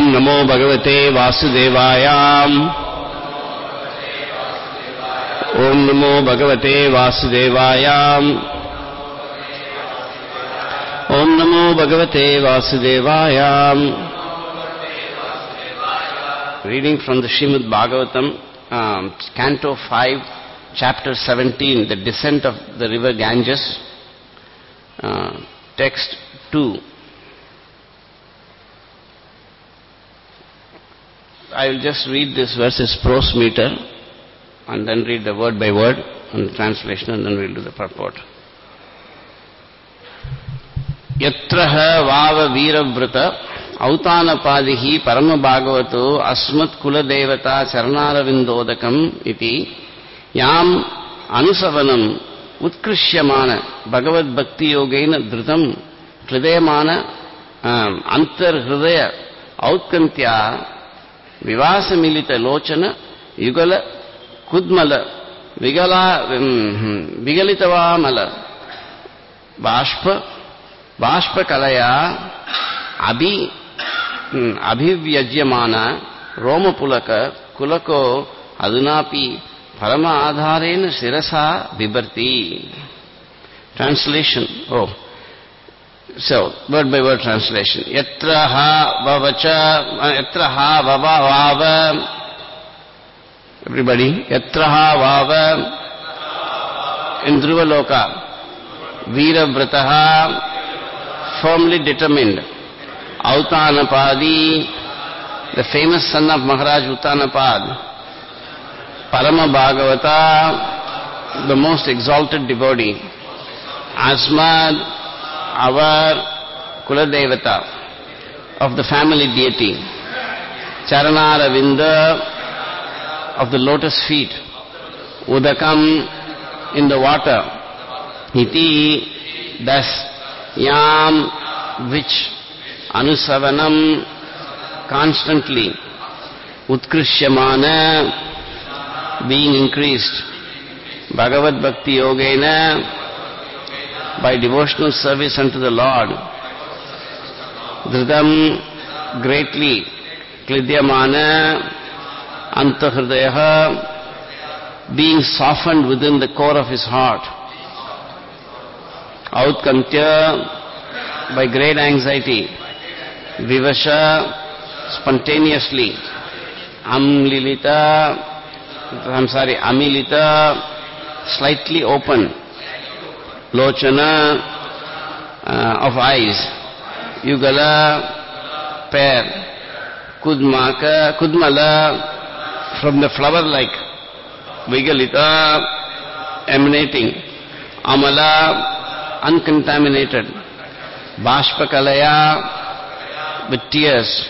Om Namo Bhagavate Vasudevaya. Om Namo Bhagavate Vasudevaya. Om Namo Bhagavate Vasudevaya. Reading from the Srimad Bhagavatam, Canto 5, Chapter 17, the descent of the river Ganges, text 2. I will just read this verses prose meter and then read the word by word and the translation, and then we will do the purport. Yatraha vava veeravrata autanapadhi parama bhagavato asmat kula devata charanaravinodakam iti yam anusavanam utkrishyamana bhagavad bhakti yogena dhrutam hridayamana antar hridaya autkantya vivasamilita lochana yugala kudmala vigalitavamala bashpa kalaya abhivyajyamana romapulaka kulako adunapi parama adharena sirasa vibharti. Translation. So, word by word translation. Yatra ha vava. Everybody. Yatra ha vava. In Dhruvaloka. Veeravrataha. Firmly determined. Autanapadi. The famous son of Maharaj Uttanapad. Parama Bhagavata. The most exalted devotee. Asmad. Our Kuladevata, of the family deity. Charanaravinda, of the lotus feet. Udakam, in the water. Iti, thus. Yam, which. Anusavanam, constantly. Utkrishyamana, being increased. Bhagavad Bhakti Yogena, by devotional service unto the Lord. Dhridam, greatly. Klidyamana, antahridayaha, being softened within the core of his heart. Outkantya, by great anxiety. Vivasha, spontaneously. Amilita, slightly open. Lochana, of eyes. Yugala, pear. Kudmala, from the flower-like. Vigalita, emanating. Amala, uncontaminated. Bashpakalaya, with tears.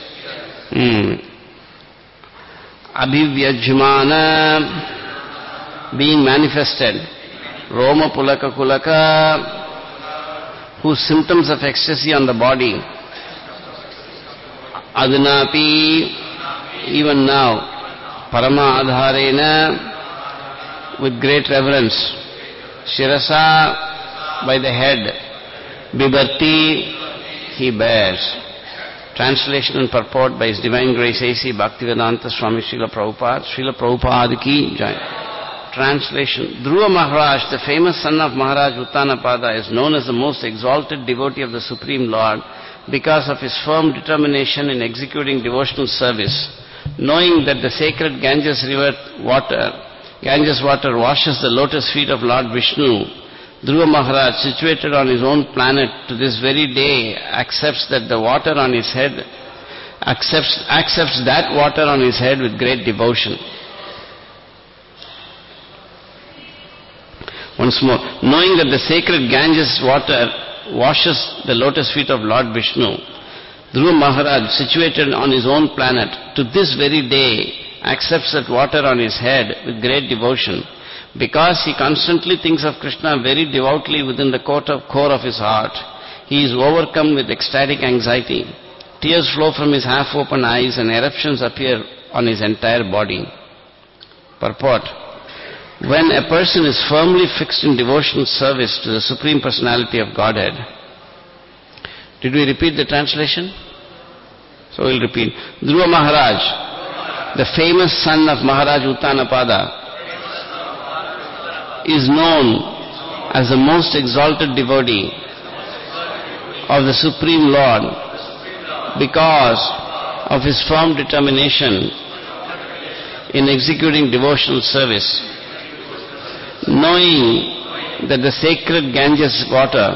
Abhivyajmana, being manifested. Roma Pulaka Kulaka, whose symptoms of ecstasy on the body. Adunapi, even now. Parama Adharena, with great reverence. Shirasa, by the head. Bibharti, he bears. Translation and purport by His Divine Grace A.C. Bhaktivedanta Swami Srila Prabhupada. Srila Prabhupada ki jai. Translation. Dhruva Maharaj, the famous son of Maharaj Uttanapada, is known as the most exalted devotee of the Supreme Lord because of his firm determination in executing devotional service. Knowing that the sacred Ganges water washes the lotus feet of Lord Vishnu, Dhruva Maharaj, situated on his own planet to this very day, accepts that water on his head with great devotion. Once more, knowing that the sacred Ganges water washes the lotus feet of Lord Vishnu, Dhruva Maharaj, situated on his own planet, to this very day, accepts that water on his head with great devotion, because he constantly thinks of Krishna very devoutly within the core of his heart. He is overcome with ecstatic anxiety. Tears flow from his half-open eyes and eruptions appear on his entire body. Purport. When a person is firmly fixed in devotional service to the Supreme Personality of Godhead. Did we repeat the translation? So we'll repeat. Dhruva Maharaj, the famous son of Maharaj Uttanapada, is known as the most exalted devotee of the Supreme Lord because of his firm determination in executing devotional service. Knowing that the sacred Ganges water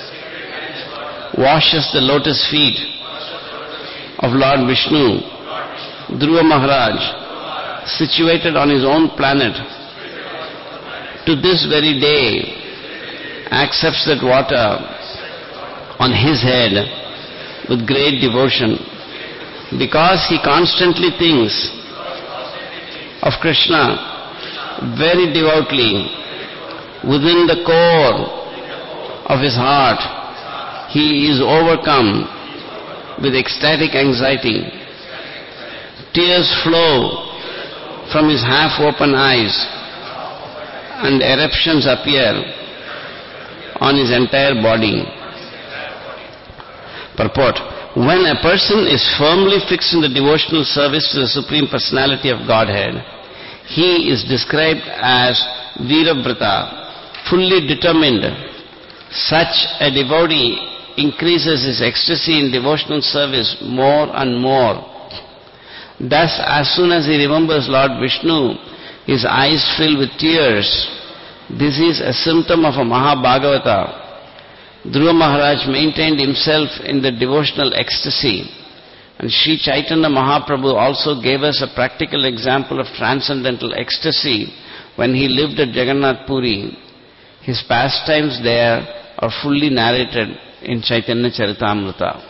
washes the lotus feet of Lord Vishnu, Dhruva Maharaj, situated on his own planet, to this very day accepts that water on his head with great devotion, because he constantly thinks of Krishna very devoutly. Within the core of his heart, he is overcome with ecstatic anxiety. Tears flow from his half-open eyes and eruptions appear on his entire body. Purport: when a person is firmly fixed in the devotional service to the Supreme Personality of Godhead, he is described as Veerabrata, fully determined. Such a devotee increases his ecstasy in devotional service more and more. Thus, as soon as he remembers Lord Vishnu, his eyes fill with tears. This is a symptom of a Mahabhagavata. Dhruva Maharaj maintained himself in the devotional ecstasy. And Sri Chaitanya Mahaprabhu also gave us a practical example of transcendental ecstasy when he lived at Jagannath Puri. His pastimes there are fully narrated in Chaitanya Charitamrita.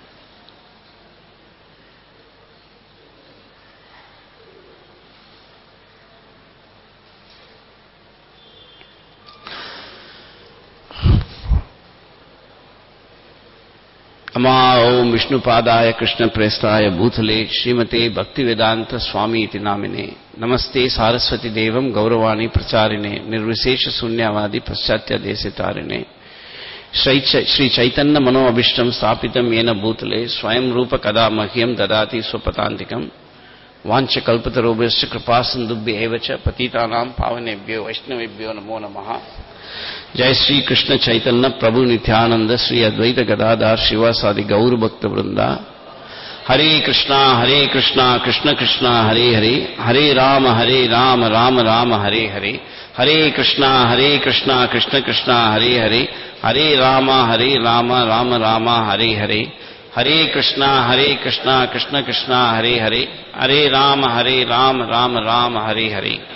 Ama Om Vishnu Padaya Krishna Prestaya Bhutale Srimate Bhaktivedanta Swami iti namine Namaste Saraswati Devam Gauravani Pracharine Nirvisesha Sunyavadi Paschatya Desitarine Sri Chaitanya Mano Abhishtam Stapitam Yena Bhutale Swayam Rupa Kada Mahyam Dadati Swapatantikam Vancha Kalpatarobhasya Kripasindubhya Evacha Patitanam Pavanebhyo Vaishnavebhyo Namo Namaha. Jai Sri Krishna Chaitanya Prabhu Nityananda Sri Advaita Gadadhar Shivasadi Gaur Bhakta Vrinda. Hare Krishna Krishna Krishna Hare Hare Hare Rama Rama Rama Hare Hare Hare Krishna Krishna Krishna Hare Hare Hare Rama Rama Rama Hare Hare Hare Krishna Krishna Krishna Hare Hare Hare Rama Rama Hare Hare.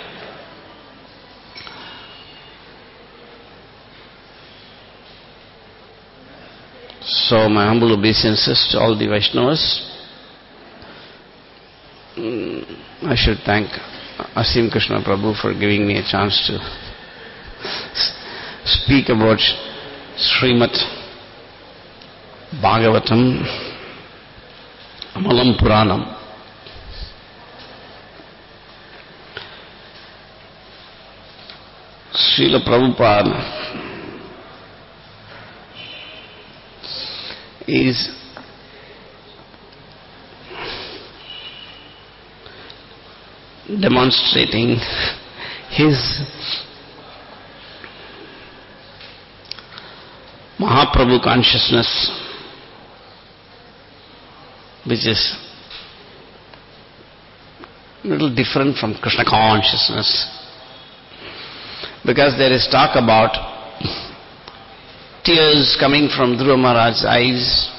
So my humble obeisances to all the Vaishnavas. I should thank Asim Krishna Prabhu for giving me a chance to speak about Srimad Bhagavatam Amalam Puranam. Srila Prabhupada is demonstrating his Mahaprabhu consciousness, which is a little different from Krishna consciousness, because there is talk about tears coming from Dhruva Maharaj's eyes,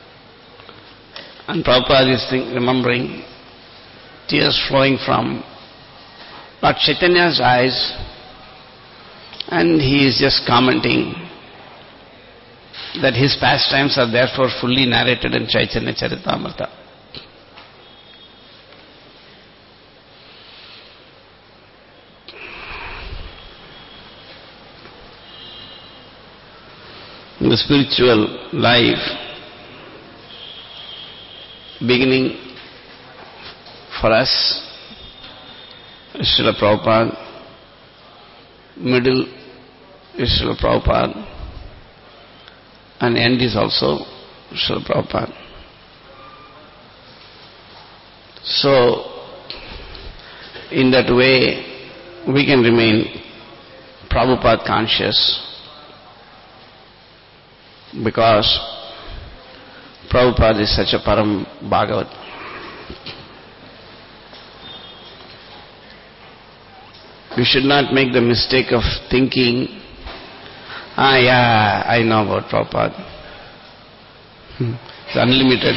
and Prabhupada is remembering tears flowing from Lord Chaitanya's eyes, and he is just commenting that his pastimes are therefore fully narrated in Chaitanya Charitamrita. In the spiritual life, beginning for us is Srila Prabhupada, middle is Srila Prabhupada, and end is also Srila Prabhupada. So, in that way, we can remain Prabhupada conscious, because Prabhupada is such a Param Bhagavat. We should not make the mistake of thinking, yeah, I know about Prabhupada. It's unlimited.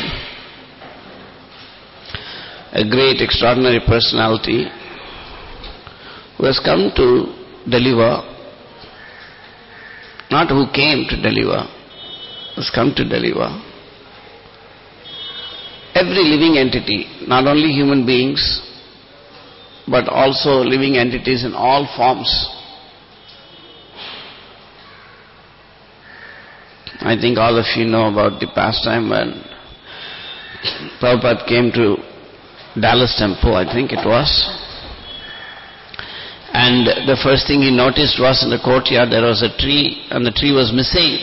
A great, extraordinary personality who has come to deliver, not who came to deliver, has come to deliver. Every living entity, not only human beings, but also living entities in all forms. I think all of you know about the pastime when Prabhupada came to Dallas Temple, I think it was. And the first thing he noticed was in the courtyard there was a tree, and the tree was missing.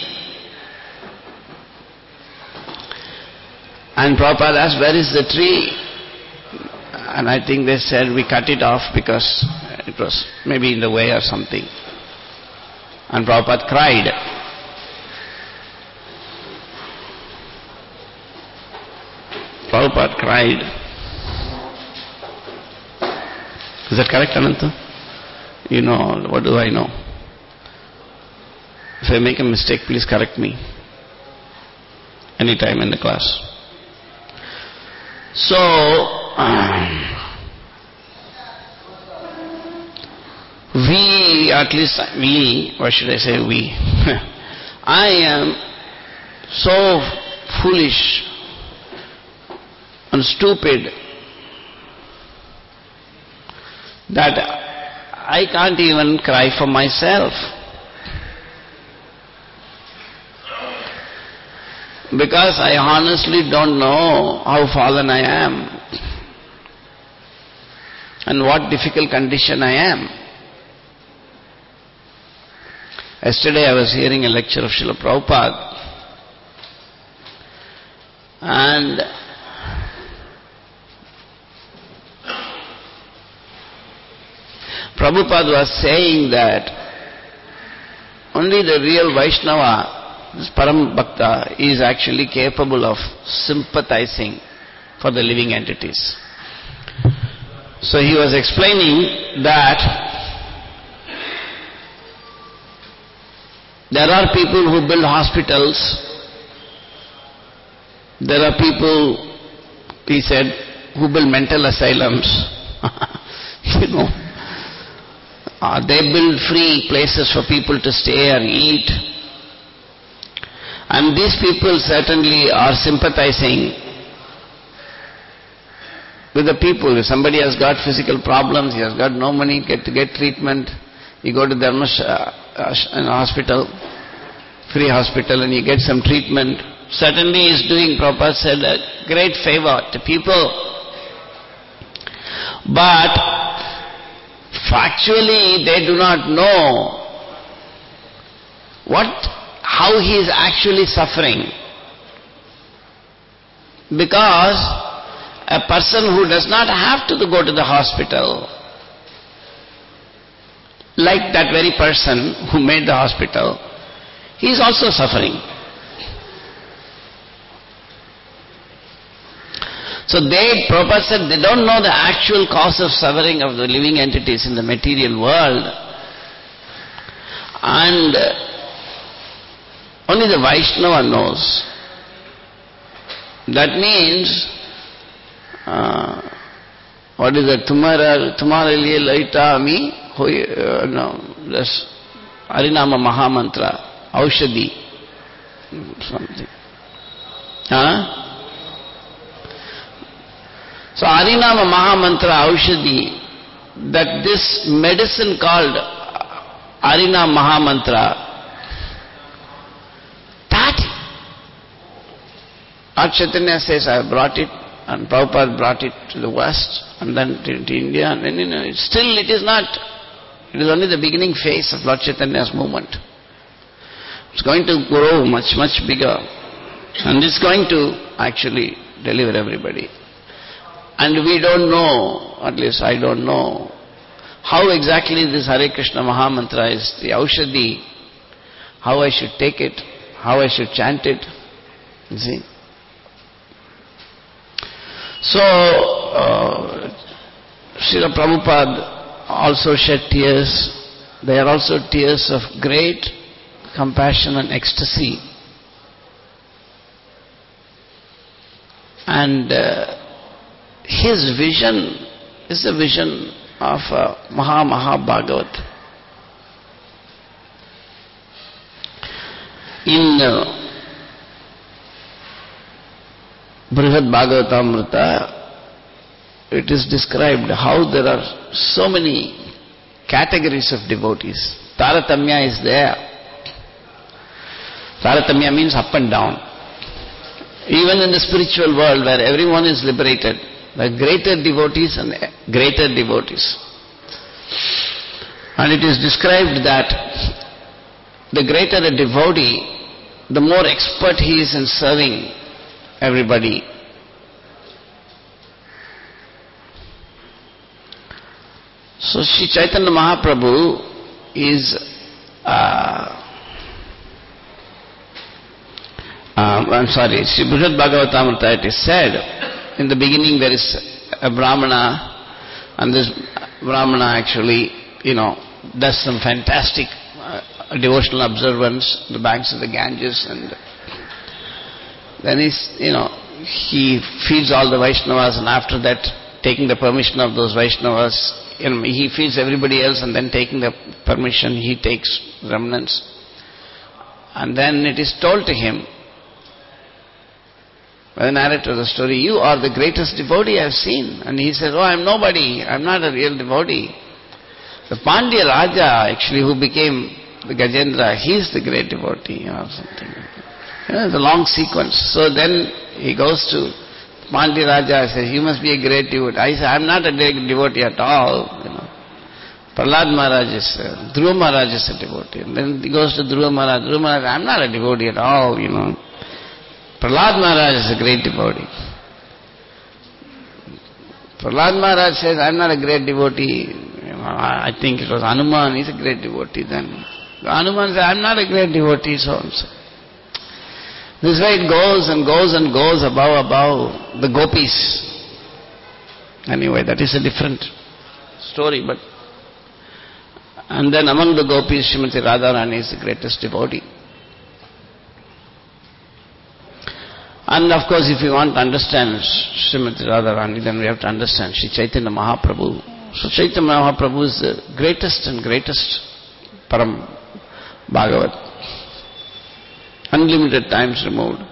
And Prabhupada asked, where is the tree? And I think they said, we cut it off because it was maybe in the way or something. And Prabhupada cried. Prabhupada cried. Is that correct, Ananta? You know, what do I know? If I make a mistake, please correct me. Anytime in the class. So, or should I say we, I am so foolish and stupid that I can't even cry for myself. Because I honestly don't know how fallen I am and what difficult condition I am. Yesterday I was hearing a lecture of Srila Prabhupada, and Prabhupada was saying that only the real Vaishnava, this Param Bhakta, is actually capable of sympathizing for the living entities. So he was explaining that there are people who build hospitals, there are people, he said, who build mental asylums. They build free places for people to stay and eat. And these people certainly are sympathizing with the people. If somebody has got physical problems, he has got no money to get treatment, you go to the hospital, free hospital, and you get some treatment. Certainly he is doing, Prabhupada said, a great favor to people. But factually they do not know how he is actually suffering. Because a person who does not have to go to the hospital, like that very person who made the hospital, he is also suffering. So Prabhupada said, they don't know the actual cause of suffering of the living entities in the material world. And only the Vaishnava knows. That means, what is that? Tumhare liye laita ami, this Harinama Mahamantra, Aushadhi, something. So Harinama Mahamantra Aushadhi, that this medicine called Harinama Mahamantra, that Lord Chaitanya says, I have brought it, and Prabhupada brought it to the West, and then to India, and then still it is not. It is only the beginning phase of Lord Chaitanya's movement. It's going to grow much, much bigger, and it's going to actually deliver everybody. And we don't know, at least I don't know, how exactly this Hare Krishna Mahamantra is, the Aushadhi, how I should take it, how I should chant it. You see? So, Srila Prabhupada also shed tears. They are also tears of great compassion and ecstasy. And his vision is the vision of Maha Bhagavat. In Brihad Bhagavatamrita, it is described how there are so many categories of devotees. Taratamya is there. Taratamya means up and down. Even in the spiritual world where everyone is liberated, there are greater devotees and greater devotees. And it is described that the greater a devotee, the more expert he is in serving everybody. So Sri Chaitanya Mahaprabhu is Sri Brihad Bhagavatamrita, it is said, in the beginning there is a Brahmana, and this Brahmana actually, does some fantastic devotional observance on the banks of the Ganges, and then he feeds all the Vaishnavas, and after that, taking the permission of those Vaishnavas, he feeds everybody else, and then taking the permission, he takes remnants. And then it is told to him, by the narrator of the story, you are the greatest devotee I have seen. And he says, I am nobody, I am not a real devotee. The Pandya Raja, actually, who became the Gajendra, he is the great devotee, or something. It's a long sequence. So then he goes to Pandya Raja, says, you must be a great devotee. I say, I am not a great devotee at all. Prahlad Maharaj is, Dhruva Maharaj is a devotee. And then he goes to Dhruva Maharaj. Dhruva Maharaj, I am not a devotee at all, Prahlad Maharaj is a great devotee. Prahlad Maharaj says, I am not a great devotee. I think it was Hanuman, he is a great devotee then. Hanuman says, I am not a great devotee, so and so. This way it goes and goes and goes above the gopis. Anyway, that is a different story, but and then among the gopis, Srimati Radharani is the greatest devotee. And of course, if you want to understand Srimati Radharani, then we have to understand Sri Chaitanya Mahaprabhu. So Chaitanya Mahaprabhu is the greatest and greatest Param Bhagavat. Unlimited times removed.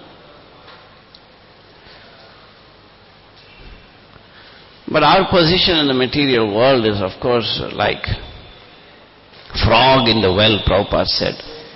But our position in the material world is, of course, like frog in the well, Prabhupada said.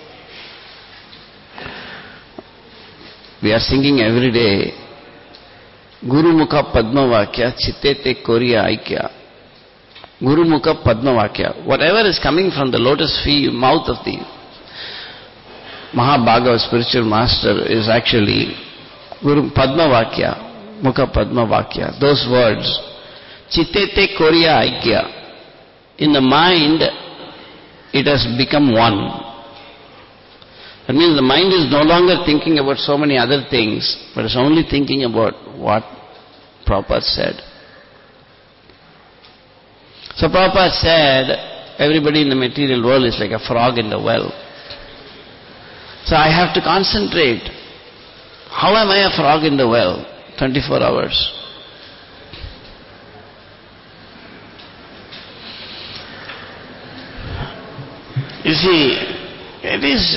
We are singing every day, Guru Mukha Padma Vakya, Chittete Koriya Aikya. Guru Mukha Padma Vakya. Whatever is coming from the lotus mouth of the Mahabhagavad spiritual master is actually Guru Padma Vakya, Mukha Padma Vakya. Those words, Chittete Koriya Aikya. In the mind, it has become one. That means the mind is no longer thinking about so many other things, but is only thinking about what Prabhupada said. So Prabhupada said, everybody in the material world is like a frog in the well. So I have to concentrate. How am I a frog in the well? 24 hours. You see, it is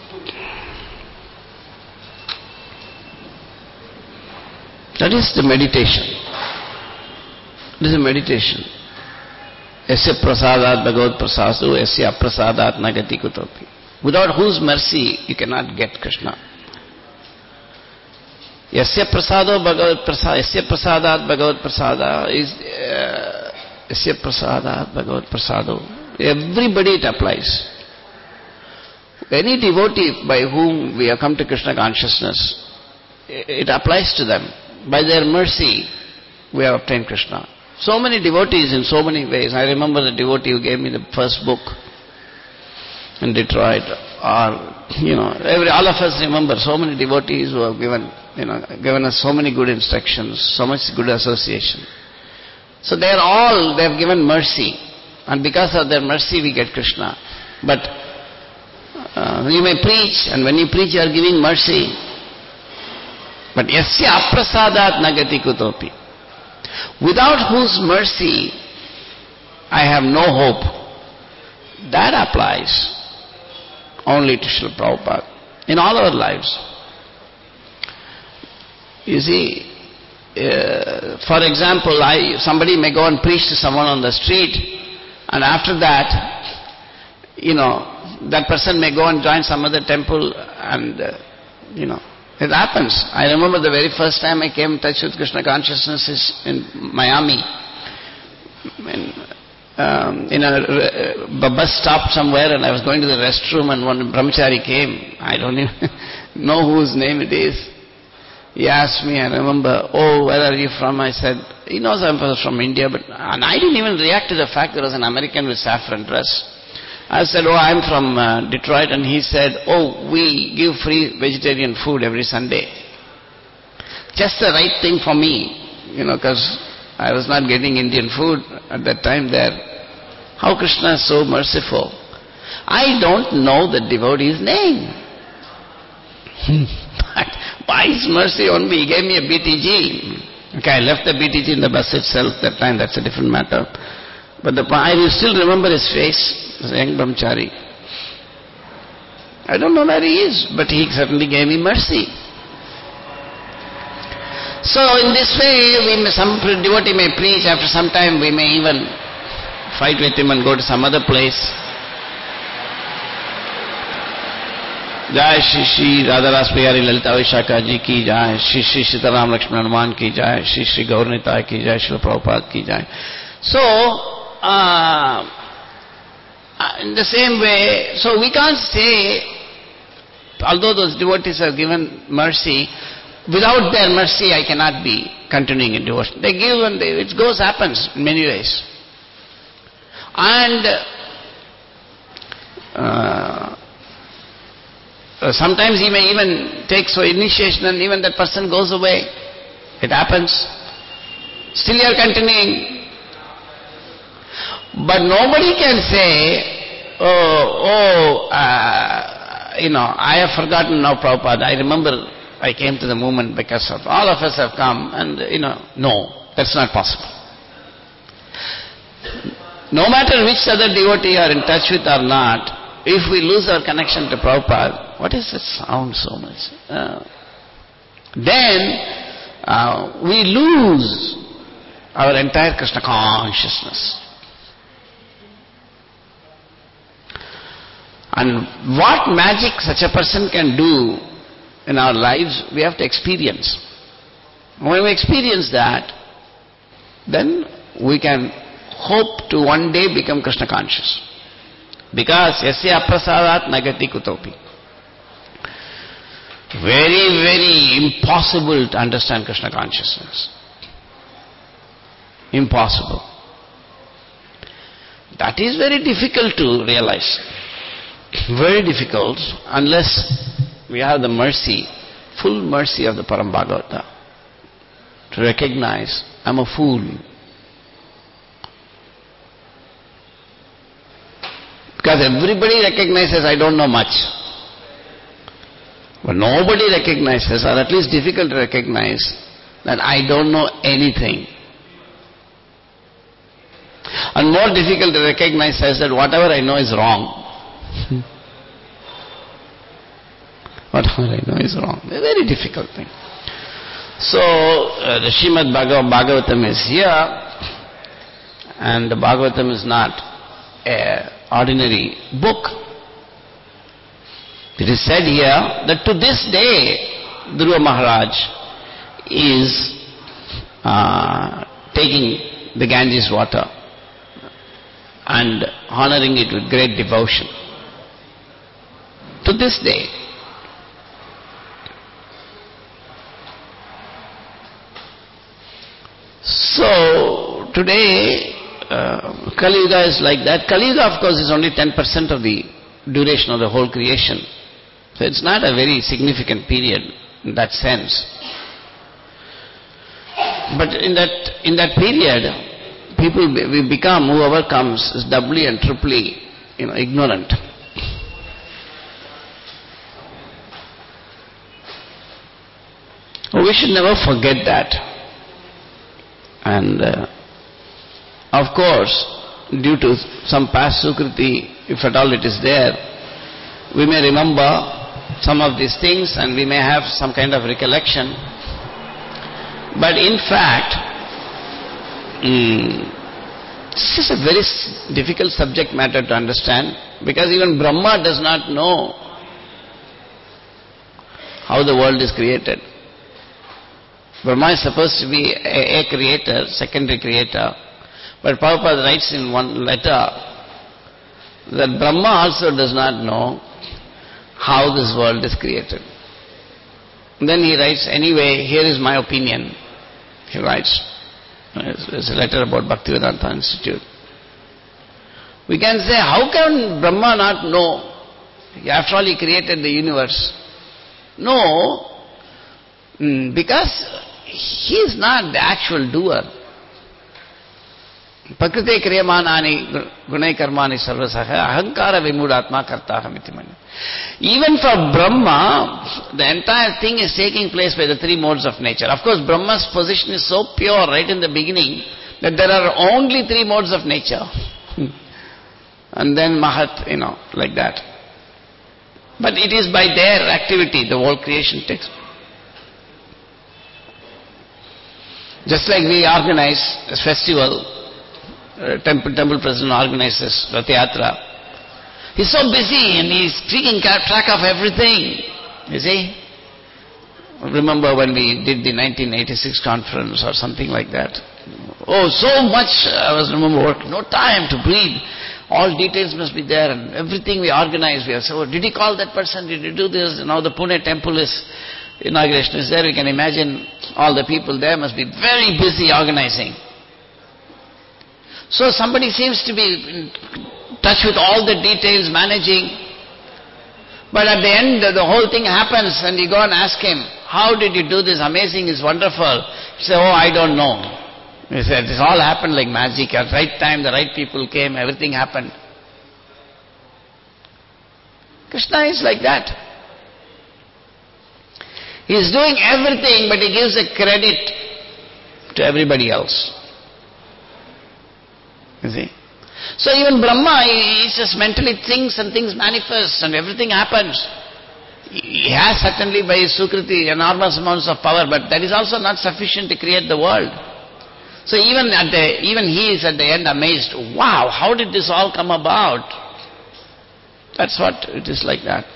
that is the meditation. It is a meditation. Yasya prasadat bhagavad prasadu, yasya prasadat nagati kutopi. Without whose mercy you cannot get Krishna. Yasya prasado bhagavad prasada, yasya prasadat bhagavad prasada is yasya prasadat bhagavad prasado. Everybody it applies. Any devotee by whom we have come to Krishna consciousness, it applies to them. By their mercy, we have obtained Krishna. So many devotees in so many ways. I remember the devotee who gave me the first book in Detroit, or all of us remember so many devotees who have given us so many good instructions, so much good association. So they have given mercy, and because of their mercy we get Krishna. But you may preach, and when you preach you are giving mercy. But yasya aprasadat nagati kutopi. Without whose mercy I have no hope. That applies only to Srila Prabhupada in all our lives. You see, for example, somebody may go and preach to someone on the street, and after that, that person may go and join some other temple, and it happens. I remember the very first time I came in touch with Krishna consciousness is in Miami. In a bus stop somewhere, and I was going to the restroom, and one brahmachari came. I don't even know whose name it is. He asked me, I remember, where are you from? I said, he knows I was from India, and I didn't even react to the fact there was an American with saffron dress. I said, I'm from Detroit, and he said, we give free vegetarian food every Sunday. Just the right thing for me, because I was not getting Indian food at that time there. How Krishna is so merciful. I don't know the devotee's name. But by His mercy only, He gave me a BTG. Okay, I left the BTG in the bus itself that time, that's a different matter. But I will still remember his face, as a young brahmachari. I don't know where he is, but he certainly gave me mercy. So in this way, some devotee may preach, after some time we may even fight with him and go to some other place. Jai Shri Shri Radharas Priyari Lalita Vishaka Ji ki Jai, Shri Shri Sitaram Lakshman Hanuman ki Jai, Shri Shri Gauranitai ki Jai, Srila Prabhupada ki Jai. So, in the same way, so we can't say, although those devotees have given mercy, without their mercy I cannot be continuing in devotion. They give and it happens in many ways. And sometimes he may even take initiation and even that person goes away. It happens. Still you are continuing. But nobody can say, I have forgotten now Prabhupada. I remember I came to the movement because of all of us have come, and no, that's not possible. No matter which other devotee you are in touch with or not, if we lose our connection to Prabhupada, what is that sound so much? Then we lose our entire Krishna consciousness. And what magic such a person can do in our lives, we have to experience. When we experience that, then we can hope to one day become Krishna conscious. Because yasya aprasadat nagati kutopi. Very, very impossible to understand Krishna consciousness. Impossible. That is very difficult to realize. Very difficult unless we have the mercy, full mercy of the Param Bhagavata, to recognize I'm a fool. Because everybody recognizes I don't know much. But nobody recognizes, or at least difficult to recognize, that I don't know anything. And more difficult to recognize is that whatever I know is wrong. Whatever I know is wrong. A very difficult thing. So, the Srimad Bhagavatam is here, and the Bhagavatam is not an ordinary book. It is said here that to this day, Dhruva Maharaj is taking the Ganges water and honoring it with great devotion. To this day. So, today, Kali Yuga is like that. Kali Yuga, of course, is only 10% of the duration of the whole creation. So it's not a very significant period in that sense. But in that period, people we become, whoever comes, is doubly and triply, ignorant. We should never forget that. And of course, due to some past sukriti, if at all it is there, we may remember some of these things and we may have some kind of recollection. But in fact, this is a very difficult subject matter to understand, because even Brahma does not know how the world is created. Brahma is supposed to be a creator, secondary creator. But Prabhupada writes in one letter that Brahma also does not know how this world is created. Then he writes, anyway, here is my opinion. He writes, there's a letter about Bhaktivedanta Institute. We can say, how can Brahma not know? After all, he created the universe. No, because he is not the actual doer. Prakriti kriyamanani gunai karmani sarvasaha ahankara vimudatma kartaham iti mani. Even for Brahma, the entire thing is taking place by the three modes of nature. Of course, Brahma's position is so pure right in the beginning that there are only three modes of nature. And then Mahat, like that. But it is by their activity the whole creation takes. Just like we organize a festival, temple president organizes Rath Yatra. He's so busy and he's keeping track of everything. You see? Remember when we did the 1986 conference or something like that? Oh, so much I was work. No time to breathe. All details must be there and everything we organize. We are so, did he call that person? Did he do this? Now the Pune temple inauguration is there. We can imagine all the people there must be very busy organizing. So somebody seems to be in touch with all the details, managing. But at the end, the whole thing happens and you go and ask him, how did you do this? Amazing, it's wonderful. He said, oh, I don't know. He said, this all happened like magic. At the right time, the right people came, everything happened. Krishna is like that. He is doing everything, but he gives a credit to everybody else. You see? So even Brahma, he just mentally thinks and things manifest and everything happens. He has certainly by his sukriti enormous amounts of power, but that is also not sufficient to create the world. So even he is at the end amazed. Wow, how did this all come about? That's what it is like that.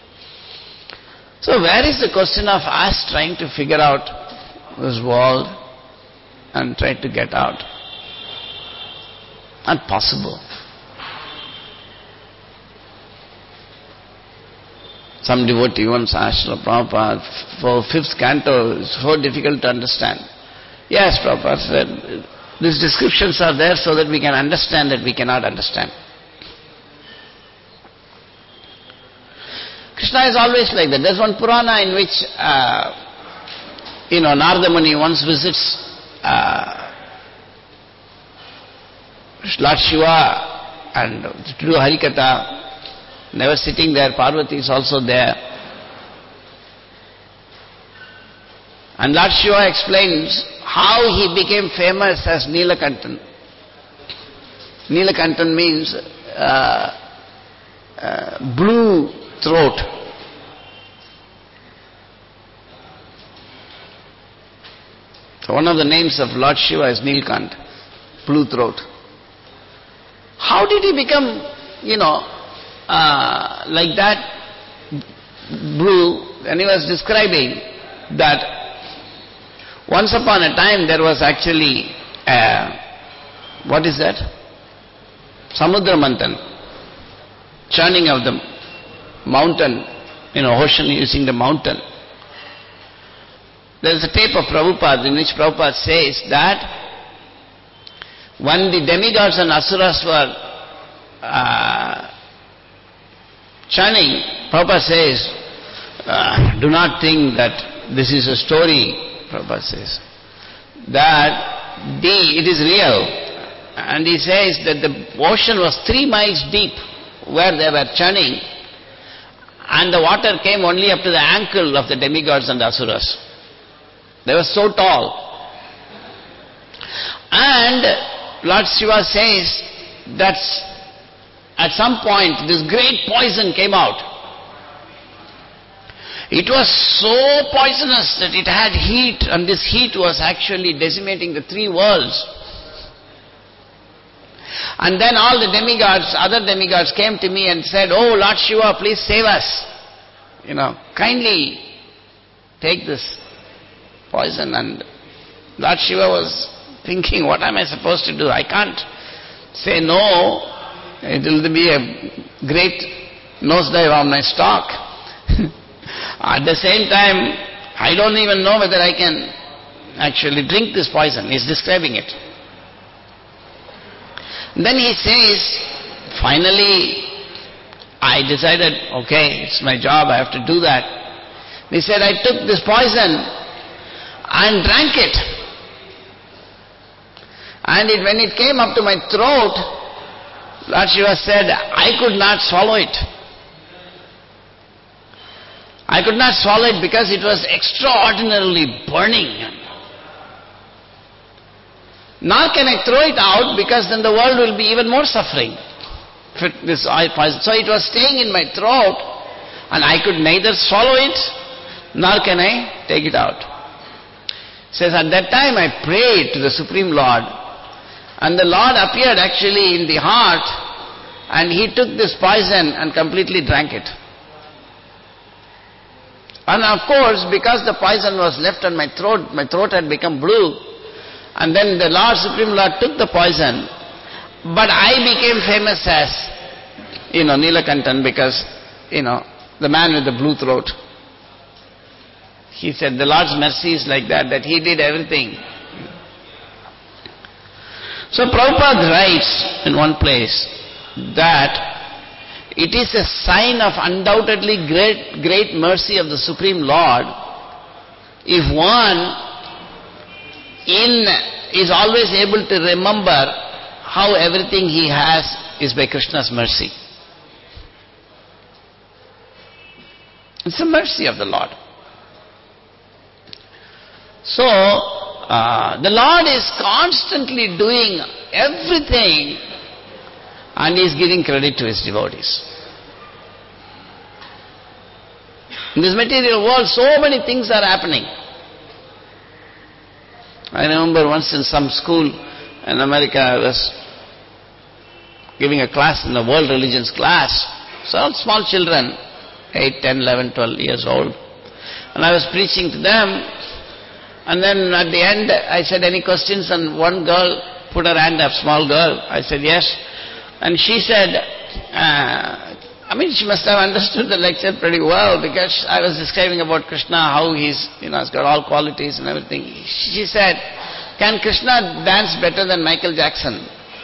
So where is the question of us trying to figure out this world and try to get out? Not possible. Some devotee once asked Prabhupada, for fifth canto, it's so difficult to understand. Yes, Prabhupada said, these descriptions are there so that we can understand that we cannot understand. Krishna is always like that. There's one Purana in which, Narada Muni once visits Lord Shiva and to do Harikatha. Never sitting there, Parvati is also there. And Lord Shiva explains how he became famous as Neelakantan. Neelakantan means blue throat. So one of the names of Lord Shiva is Neelkant, blue throat. How did he become, like that blue? And he was describing that once upon a time there was actually, what is that? Samudra Manthan, churning of the mountain, ocean using the mountain. There is a tape of Prabhupada in which Prabhupada says that When the demigods and asuras were churning, Prabhupada says, do not think that this is a story, Prabhupada says, that it is real. And he says that the ocean was 3 miles deep where they were churning, and the water came only up to the ankle of the demigods and the asuras. They were so tall. And Lord Shiva says that at some point this great poison came out. It was so poisonous that it had heat, and this heat was actually decimating the 3 worlds. And then all the demigods, other demigods came to me and said, "Oh Lord Shiva, please save us. Kindly take this poison." And Lord Shiva was thinking, what am I supposed to do? I can't say no. It will be a great nosedive on my stock. At the same time, I don't even know whether I can actually drink this poison. He's describing it. Then he says, finally, I decided, okay, it's my job, I have to do that. He said, I took this poison and drank it. And when it came up to my throat, Lord Shiva said, I could not swallow it. I could not swallow it because it was extraordinarily burning. Nor can I throw it out because then the world will be even more suffering. This oil poison. So it was staying in my throat and I could neither swallow it nor can I take it out. Says at that time I prayed to the Supreme Lord, and the Lord appeared actually in the heart, and he took this poison and completely drank it. And of course, because the poison was left on my throat had become blue. And then the Supreme Lord took the poison, but I became famous as, Neelakantan, because, the man with the blue throat. He said the Lord's mercy is like that he did everything. So Prabhupada writes in one place that it is a sign of undoubtedly great mercy of the Supreme Lord if one is always able to remember how everything he has is by Krishna's mercy. It's the mercy of the Lord. So, the Lord is constantly doing everything and he is giving credit to his devotees. In this material world, so many things are happening. I remember once in some school in America, I was giving a class in the world religions class. So small children, 8, 10, 11, 12 years old. And I was preaching to them. And then at the end, I said, any questions? And one girl put her hand up, small girl. I said, yes. And she said, she must have understood the lecture pretty well, because I was describing about Krishna, how he's, has got all qualities and everything. She said, can Krishna dance better than Michael Jackson?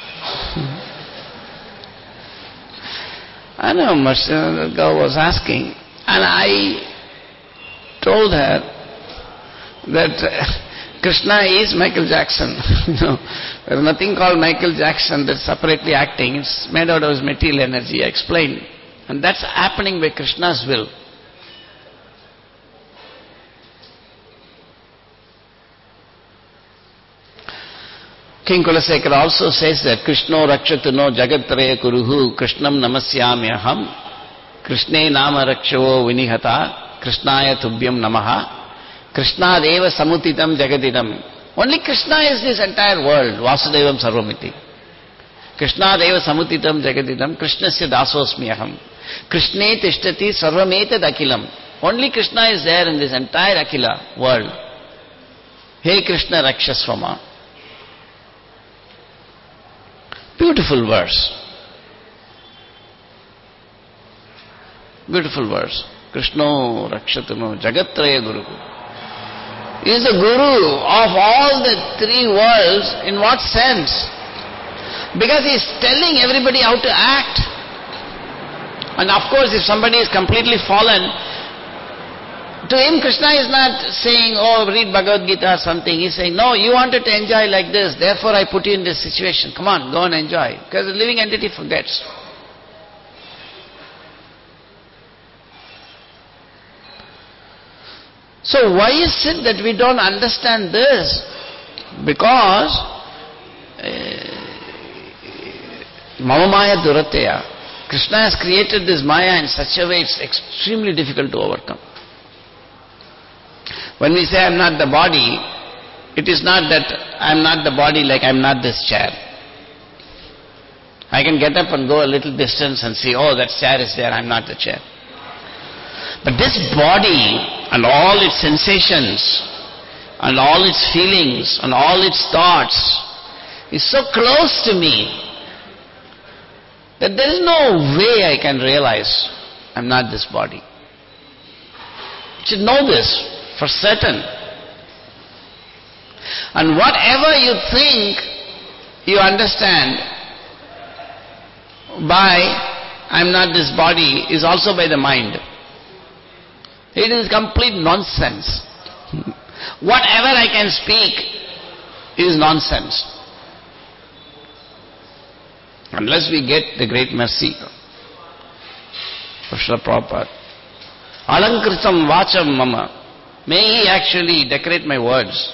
I know much the girl was asking. And I told her that Krishna is Michael Jackson. There is nothing called Michael Jackson that's separately acting. It's made out of his material energy. I explained. And that's happening by Krishna's will. King Kulasekara also says that Krishno rakshatuno jagattraya kuruhu Krishnam namasyamyaham Krishne nama rakshavo vinihata Krishnaya tubhyam namaha Krishna deva samutitam jagadidam. Only Krishna is this entire world. Vasudevam sarvamiti. Krishna deva samutitam jagadidam Krishnasya dasosmyaham Krishne tishtati sarvametad akilam. Only Krishna is there in this entire Akila world. Hey Krishna Rakshasvama. Beautiful verse. Beautiful verse. Krishno Rakshatuno Jagattraya Guru. He is the Guru of all the 3 worlds. In what sense? Because he's telling everybody how to act. And of course, if somebody is completely fallen, to him Krishna is not saying, oh, read Bhagavad Gita or something. He's saying, no, you wanted to enjoy like this, therefore I put you in this situation. Come on, go and enjoy. Because the living entity forgets. So why is it that we don't understand this? Because Mama Maya Durateya. Krishna has created this Maya in such a way it's extremely difficult to overcome. When we say I'm not the body, it is not that I'm not the body like I'm not this chair. I can get up and go a little distance and see, oh, that chair is there, I'm not the chair. But this body and all its sensations and all its feelings and all its thoughts is so close to me that there is no way I can realize I'm not this body. You should know this for certain. And whatever you think, you understand by I'm not this body is also by the mind. It is complete nonsense. Whatever I can speak is nonsense. Unless we get the great mercy of Srila Prabhupada. Alankritam vacham mama. May he actually decorate my words.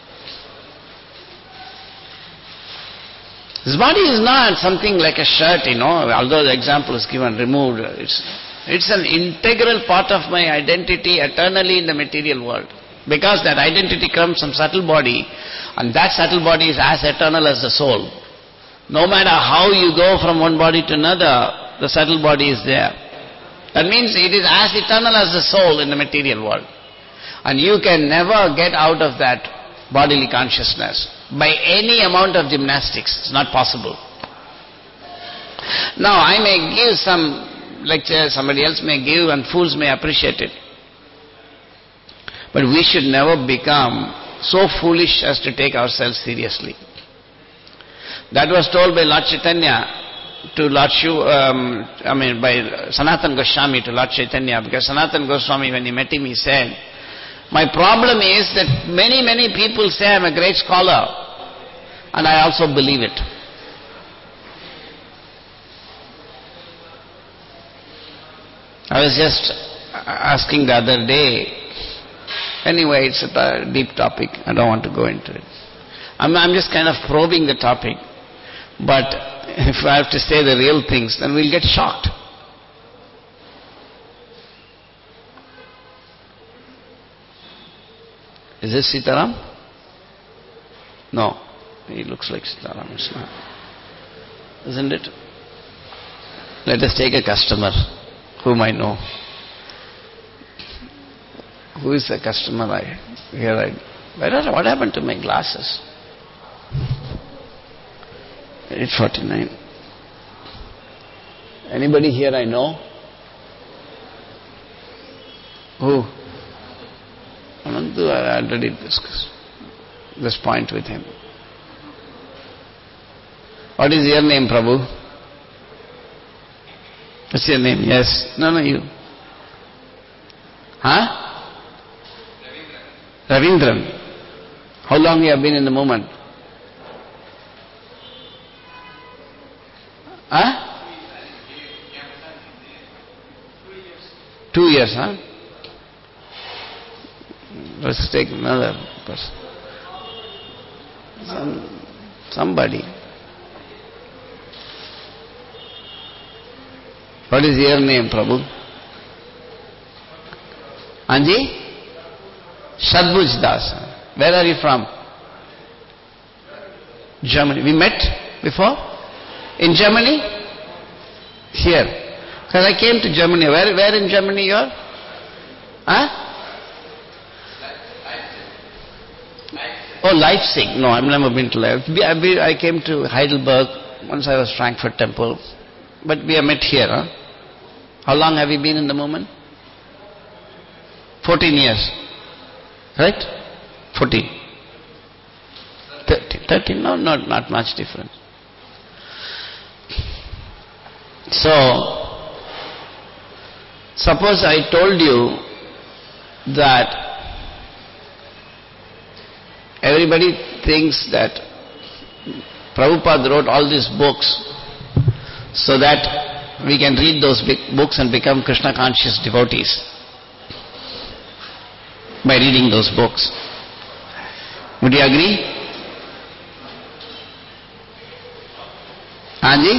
This body is not something like a shirt, although the example is given, removed. It's an integral part of my identity eternally in the material world. Because that identity comes from subtle body, and that subtle body is as eternal as the soul. No matter how you go from one body to another, the subtle body is there. That means it is as eternal as the soul in the material world. And you can never get out of that bodily consciousness by any amount of gymnastics. It's not possible. Now, I may give some lecture, somebody else may give, and fools may appreciate it. But we should never become so foolish as to take ourselves seriously. That was told by Lord Chaitanya to Lord by Sanatana Goswami to Lord Chaitanya, because Sanatana Goswami, when he met him, he said, my problem is that many people say I'm a great scholar, and I also believe it. I was just asking the other day, anyway, it's a deep topic, I don't want to go into it. I'm just kind of probing the topic, but if I have to say the real things, then we'll get shocked. Is this Sitaram? No, he looks like Sitaram, it's not. Isn't it? Let us take a customer whom I know. Who is the customer? What happened to my glasses? 8:49. Anybody here I know? Who? Anantu, I already discussed this point with him. What is your name, Prabhu? What's your name? Yes. No, you. Huh? Ravindran. How long you have been in the movement? Huh? 2 years, huh? Let's take another person. Somebody. What is your name, Prabhu? Anji? Sadbhuj Das. Where are you from? Germany. We met before? In Germany? Here. Because I came to Germany. Where in Germany you are? Huh? Oh, Leipzig. No, I've never been to Leipzig. I came to Heidelberg. Once I was Frankfurt Temple. But we are met here. Huh? How long have you been in the movement? 14 years. Right? 14. 13. No, not much difference. So, suppose I told you that everybody thinks that Prabhupada wrote all these books so that we can read those big books and become Krishna conscious devotees by reading those books. Would you agree? Anji?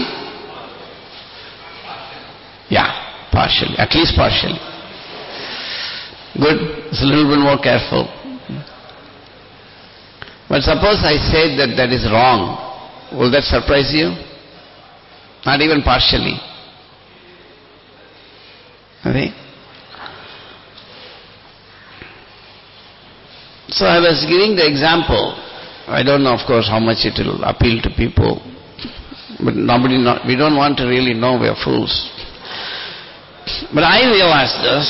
Yeah, partially, at least partially. Good, it's a little bit more careful. But suppose I say that that is wrong, will that surprise you? Not even partially. Okay? So I was giving the example. I don't know, of course, how much it will appeal to people. But we don't want to really know, we are fools. But I realized this,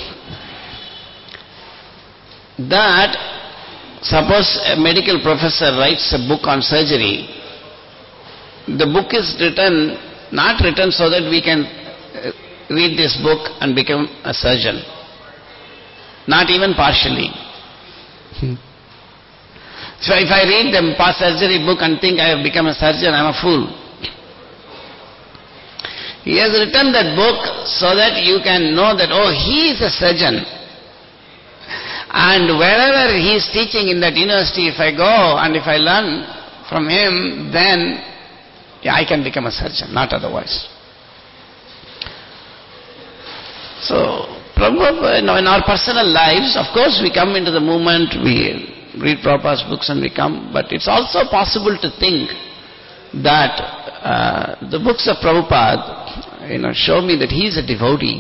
that suppose a medical professor writes a book on surgery, the book is not written so that we can read this book and become a surgeon. Not even partially. So if I read the surgery book and think I have become a surgeon, I am a fool. He has written that book so that you can know that, oh, he is a surgeon. And wherever he is teaching in that university, if I go and if I learn from him, then I can become a surgeon, not otherwise. So, Prabhupada, in our personal lives, of course we come into the movement, we read Prabhupada's books and we come, but it's also possible to think that the books of Prabhupada, show me that he is a devotee.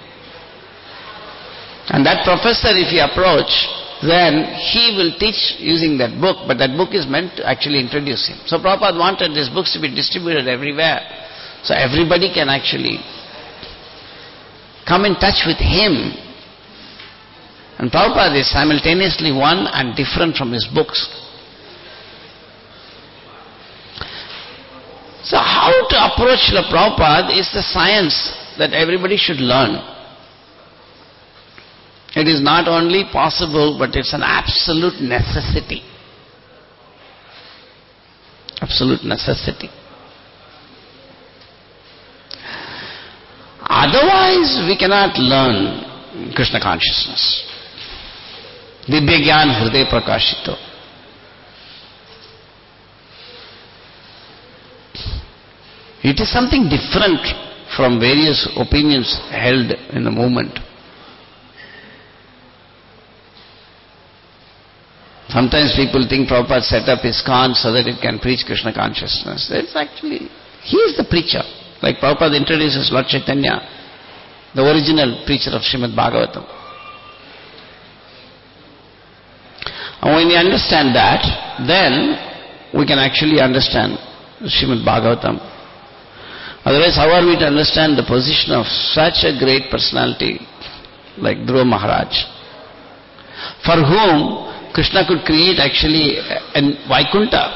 And that professor, if you approach, then he will teach using that book, but that book is meant to actually introduce him. So Prabhupada wanted these books to be distributed everywhere, so everybody can actually come in touch with him. And Prabhupada is simultaneously one and different from his books. So how to approach Srila Prabhupada is the science that everybody should learn. It is not only possible, but it's an absolute necessity. Absolute necessity. Otherwise, we cannot learn Krishna consciousness. Divya Gyan Hriday Prakashito. It is something different from various opinions held in the movement. Sometimes people think Prabhupada set up ISKCON so that it can preach Krishna consciousness. It's actually, he is the preacher. Like Prabhupada introduces Lord Chaitanya, the original preacher of Srimad Bhagavatam. And when we understand that, then we can actually understand Srimad Bhagavatam. Otherwise, how are we to understand the position of such a great personality like Dhruva Maharaj, for whom Krishna could create actually a Vaikuntha.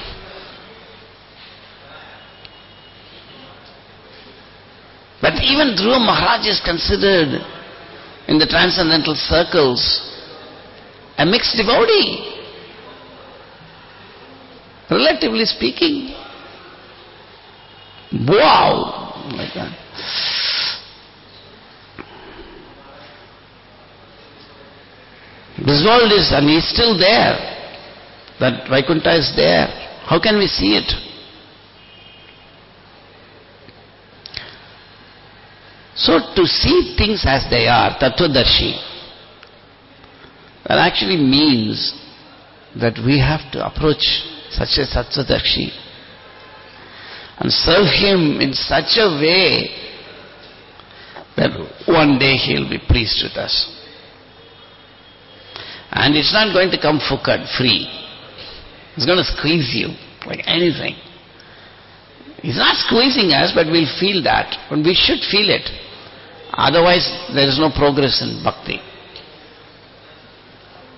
But even Dhruva Maharaj is considered in the transcendental circles a mixed devotee, relatively speaking. Wow! Like that. This world is, and he is still there. That Vaikuntha is there. How can we see it? So to see things as they are, Tattvadarshi, that actually means that we have to approach such a Tattvadarshi and serve him in such a way that one day he will be pleased with us. And it's not going to come fukad, free. It's going to squeeze you like anything. He's not squeezing us, but we'll feel that. And we should feel it. Otherwise, there is no progress in bhakti.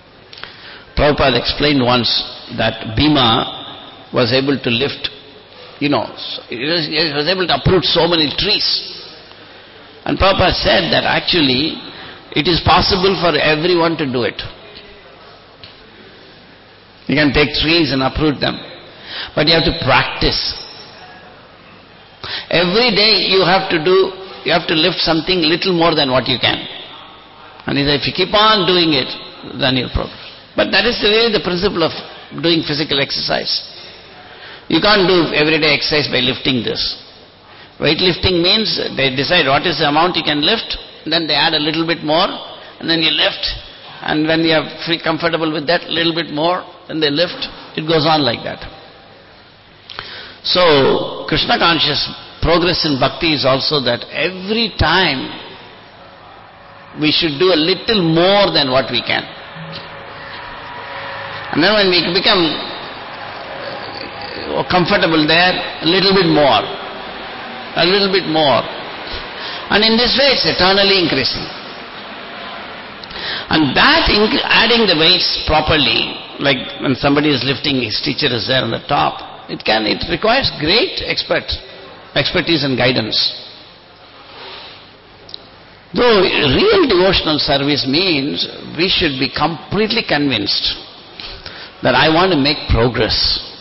Prabhupada explained once that Bhima was able to lift He was able to uproot so many trees. And Prabhupada said that actually it is possible for everyone to do it. You can take trees and uproot them. But you have to practice. Every day you have to lift something little more than what you can. And he said, if you keep on doing it, then you'll progress. But that is really the principle of doing physical exercise. You can't do everyday exercise by lifting this. Weightlifting means they decide what is the amount you can lift, then they add a little bit more, and then you lift, and when you are comfortable with that, a little bit more, then they lift. It goes on like that. So, Krishna conscious progress in bhakti is also that every time we should do a little more than what we can. And then when we become comfortable there, a little bit more. A little bit more. And in this way it's eternally increasing. And that adding the weights properly, like when somebody is lifting, his teacher is there on the top, it requires great expertise and guidance. Though real devotional service means we should be completely convinced that I want to make progress.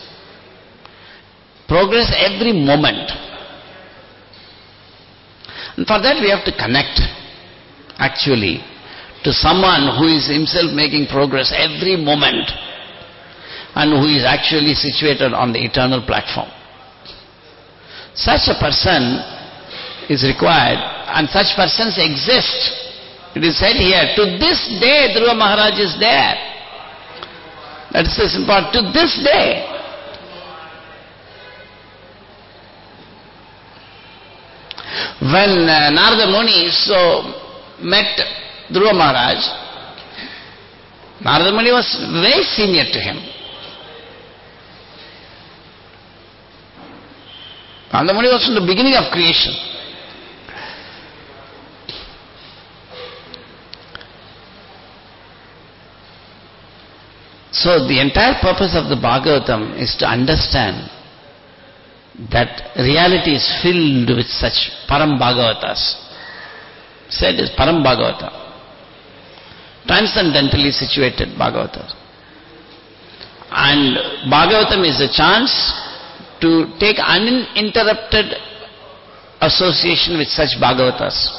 Progress every moment. And for that we have to connect actually to someone who is himself making progress every moment and who is actually situated on the eternal platform. Such a person is required, and such persons exist. It is said here, to this day Dhruva Maharaj is there. That is important, to this day. When Narada Muni met Dhruva Maharaj, Narada Muni was very senior to him. Narada Muni was from the beginning of creation. So the entire purpose of the Bhagavatam is to understand that reality is filled with such Param Bhagavatas. Said is Param Bhagavata. Transcendentally situated Bhagavatas. And Bhagavatam is a chance to take uninterrupted association with such Bhagavatas.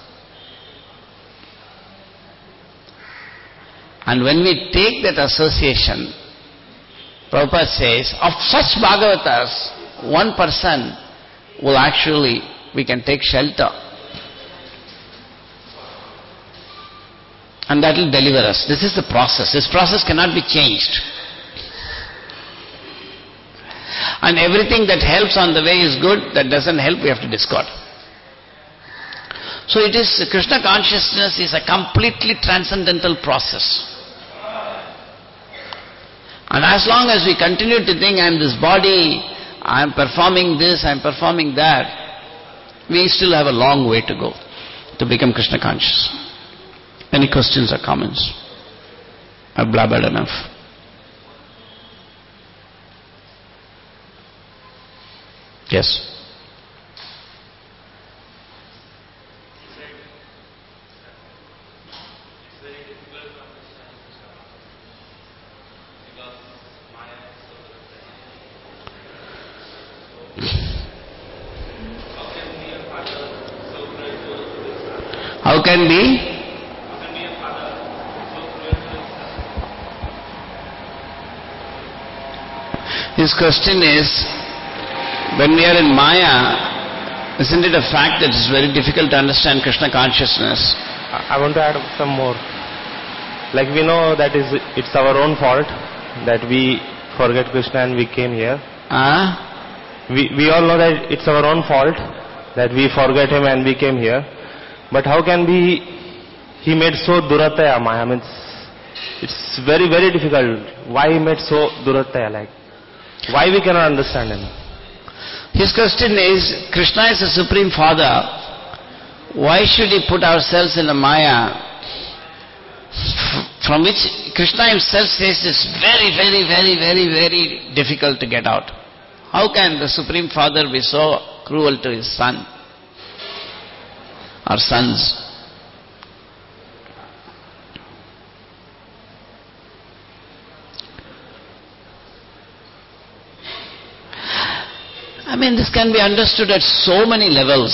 And when we take that association, Prabhupada says, of such Bhagavatas, one person will actually, we can take shelter. And that will deliver us. This is the process. This process cannot be changed. And everything that helps on the way is good, that doesn't help, we have to discard. So it is, Krishna consciousness is a completely transcendental process. And as long as we continue to think, I am this body, I am performing this, I am performing that, we still have a long way to go to become Krishna conscious. Any questions or comments? I've blabbered enough. Yes. How can be? His question is, when we are in Maya, isn't it a fact that it's very difficult to understand Krishna consciousness? I want to add some more. Like we know that it's our own fault that we forget Krishna and we came here. We all know that it's our own fault that we forget him and we came here. But how can he made so durataya Maya? I mean, it's very, very difficult. Why he made so durataya? Like, why we cannot understand him? His question is, Krishna is the Supreme Father. Why should he put ourselves in a Maya from which Krishna himself says it's very, very, very, very, very difficult to get out? How can the Supreme Father be so cruel to his son or sons? I mean, this can be understood at so many levels.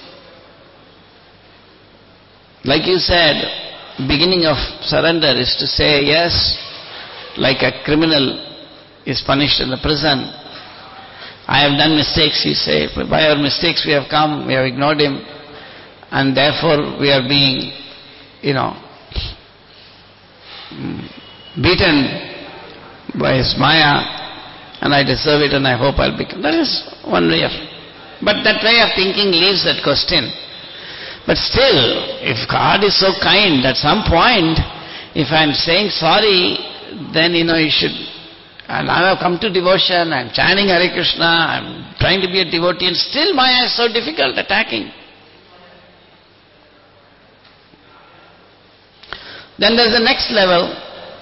Like you said, beginning of surrender is to say, yes, like a criminal is punished in the prison. I have done mistakes, you say. By our mistakes we have come, we have ignored him, and therefore we are being, beaten by his Maya, and I deserve it and I hope I'll become. That is one way of. But that way of thinking leaves that question. But still, if God is so kind, at some point, if I'm saying sorry, then you should. And I have come to devotion, I'm chanting Hare Krishna, I'm trying to be a devotee, and still Maya is so difficult attacking. Then there's the next level.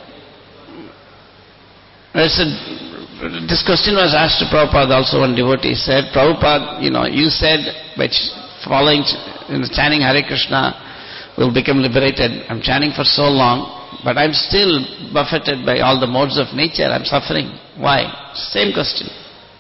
This question was asked to Prabhupada also. One devotee said, Prabhupada, you said by following, chanting Hare Krishna will become liberated. I'm chanting for so long, but I'm still buffeted by all the modes of nature. I'm suffering. Why? Same question.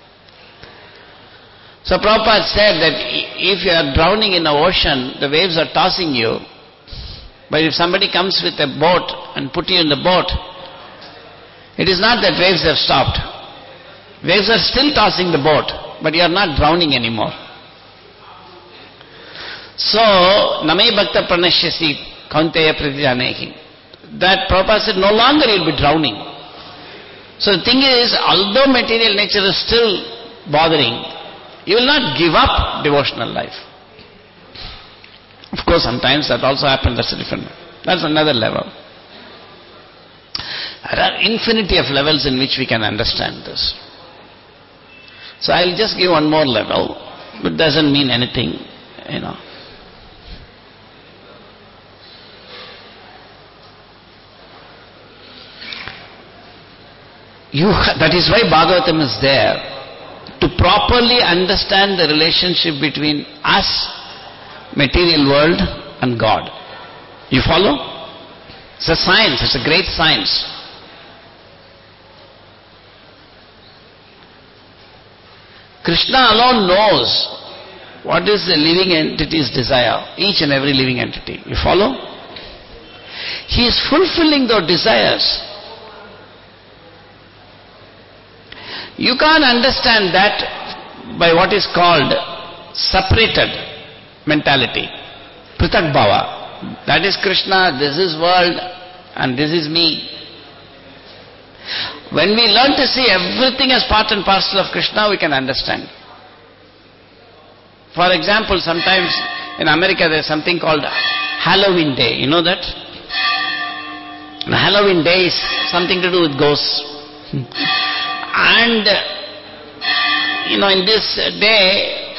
So Prabhupada said that if you are drowning in the ocean, the waves are tossing you. But if somebody comes with a boat and put you in the boat, it is not that waves have stopped. Waves are still tossing the boat, but you are not drowning anymore. So, Name Bhakta Pranashyasi Kaunteya Pratijanehi. That Prabhupada said, no longer you will be drowning. So the thing is, although material nature is still bothering, you will not give up devotional life. Of course, sometimes that also happens, that's a different, that's another level. There are infinity of levels in which we can understand this. So I'll just give one more level, but it doesn't mean anything, That is why Bhagavatam is there, to properly understand the relationship between us, material world, and God. You follow? It's a science, it's a great science. Krishna alone knows what is the living entity's desire, each and every living entity. You follow? He is fulfilling those desires. You can't understand that by what is called separated mentality, Pritak Bhava. That is Krishna, this is world, and this is me. When we learn to see everything as part and parcel of Krishna, we can understand. For example, sometimes in America there is something called Halloween Day. You know that? And Halloween Day is something to do with ghosts. And in this day,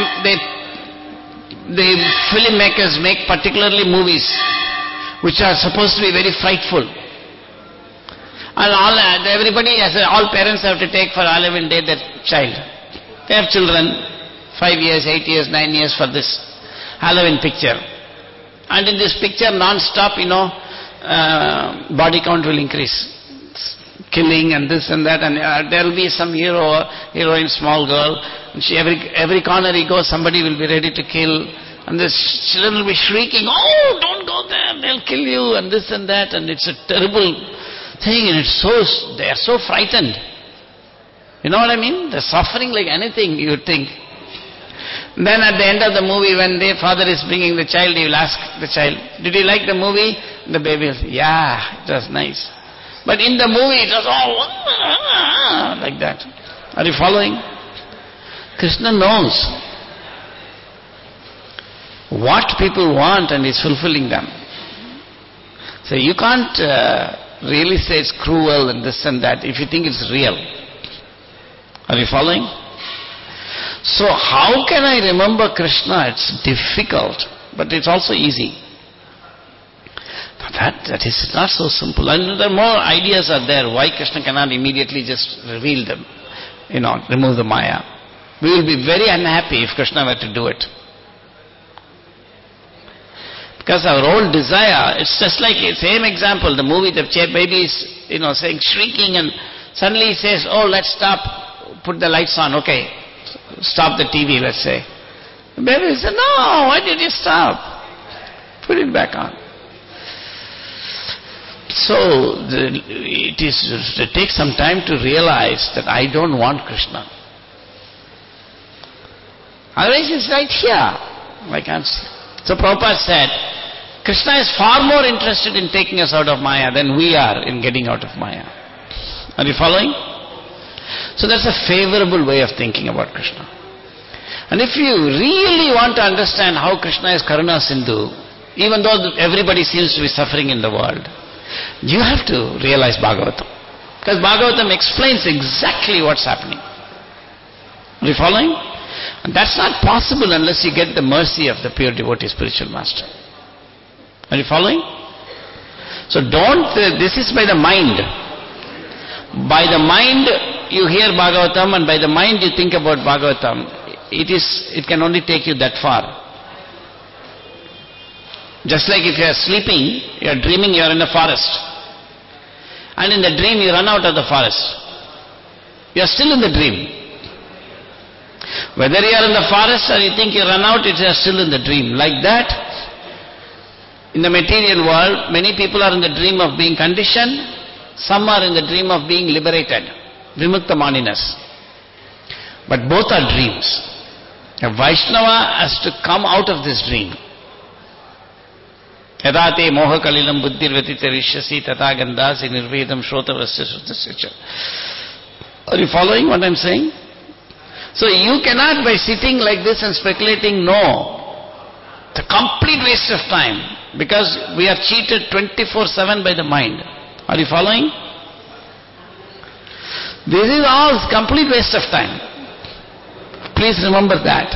the filmmakers make particularly movies which are supposed to be very frightful. And everybody, all parents have to take for Halloween Day their child. They have children, 5 years, 8 years, 9 years for this Halloween picture. And in this picture, non-stop, body count will increase. Killing and this and that, and there will be some heroine, small girl. And every corner he goes, somebody will be ready to kill. And the children will be shrieking, oh, don't go there, they'll kill you, and this and that. And it's a terrible thing, and they are so frightened. You know what I mean? They're suffering like anything, you would think. Then at the end of the movie, when the father is bringing the child, he will ask the child, did you like the movie? The baby will say, yeah, it was nice. But in the movie, it was all like that. Are you following? Krishna knows what people want and is fulfilling them. So you can't really say it's cruel and this and that if you think it's real. Are you following? So how can I remember Krishna? It's difficult, but it's also easy. That is not so simple. And there are more ideas are there why Krishna cannot immediately just reveal them. remove the Maya. We will be very unhappy if Krishna were to do it. Because our old desire, it's just like, same example, the movie, the baby is, saying, shrieking, and suddenly he says, oh, let's stop, put the lights on, okay, stop the TV, let's say. The baby said, no, why did you stop? Put it back on. So, it takes some time to realize that I don't want Krishna. Otherwise it's right here. I can't see. So Prabhupada said, Krishna is far more interested in taking us out of Maya than we are in getting out of Maya. Are you following? So that's a favorable way of thinking about Krishna. And if you really want to understand how Krishna is Karuna Sindhu, even though everybody seems to be suffering in the world, you have to realize Bhagavatam. Because Bhagavatam explains exactly what's happening. Are you following? And that's not possible unless you get the mercy of the pure devotee spiritual master. Are you following? So this is by the mind. By the mind you hear Bhagavatam, and by the mind you think about Bhagavatam. It can only take you that far. Just like if you are sleeping, you are dreaming you are in a forest. And in the dream you run out of the forest. You are still in the dream. Whether you are in the forest or you think you run out, you are still in the dream. Like that, in the material world, many people are in the dream of being conditioned, some are in the dream of being liberated, vimukta maninas. But both are dreams. A Vaishnava has to come out of this dream. Yadate moha kalilam buddhir vatitarishasi tata gandhasi nirvedam shrotavasya shuddhasya. Are you following what I'm saying? So you cannot, by sitting like this and speculating, no. It's a complete waste of time, because we are cheated 24/7 by the mind. Are you following? This is all complete waste of time. Please remember that.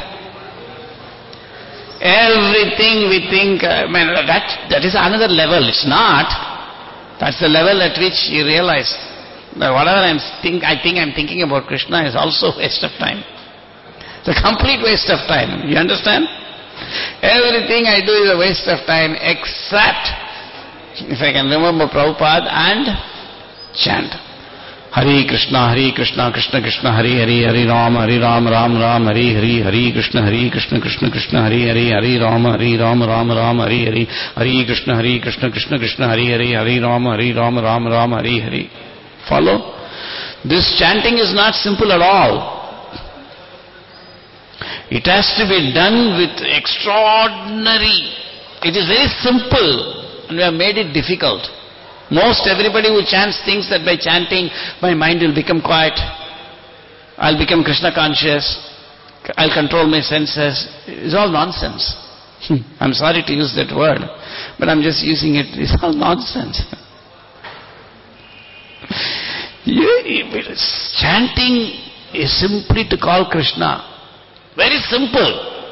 Everything we think, that is another level. It's not. That's the level at which you realize that whatever I think I'm thinking about Krishna is also waste of time. It's a complete waste of time. You understand? Everything I do is a waste of time, except if I can remember Prabhupada and chant. Hare Krishna, Krishna Krishna, Hare Hare, Hare Ram, Ram Ram, Hare Hare, Hare Krishna, Krishna Krishna, Hare Hare, Hare Ram, Ram Ram, Hare Hare, Hare Krishna, Krishna Krishna, Hare Hare, Hare Ram, Ram, Hare Hare. Follow? This chanting is not simple at all. It has to be done with extraordinary. It is very simple, and we have made it difficult. Most everybody who chants thinks that by chanting, my mind will become quiet. I'll become Krishna conscious. I'll control my senses. It's all nonsense. I'm sorry to use that word, but I'm just using it. It's all nonsense. Chanting is simply to call Krishna. Very simple.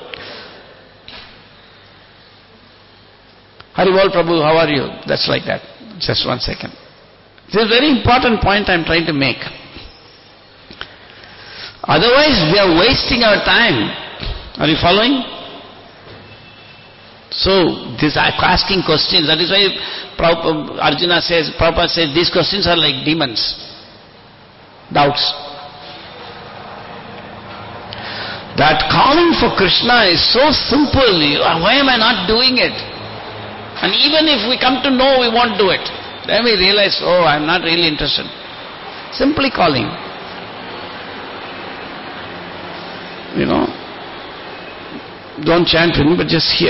Haribol Prabhu, how are you? That's like that. Just 1 second. This is a very important point I'm trying to make. Otherwise, we are wasting our time. Are you following? So, this asking questions, that is why Prabhupada says, these questions are like demons. Doubts. That calling for Krishna is so simple. Why am I not doing it? And even if we come to know, we won't do it. Then we realize, oh, I'm not really interested. Simply calling. Don't chant, but just hear.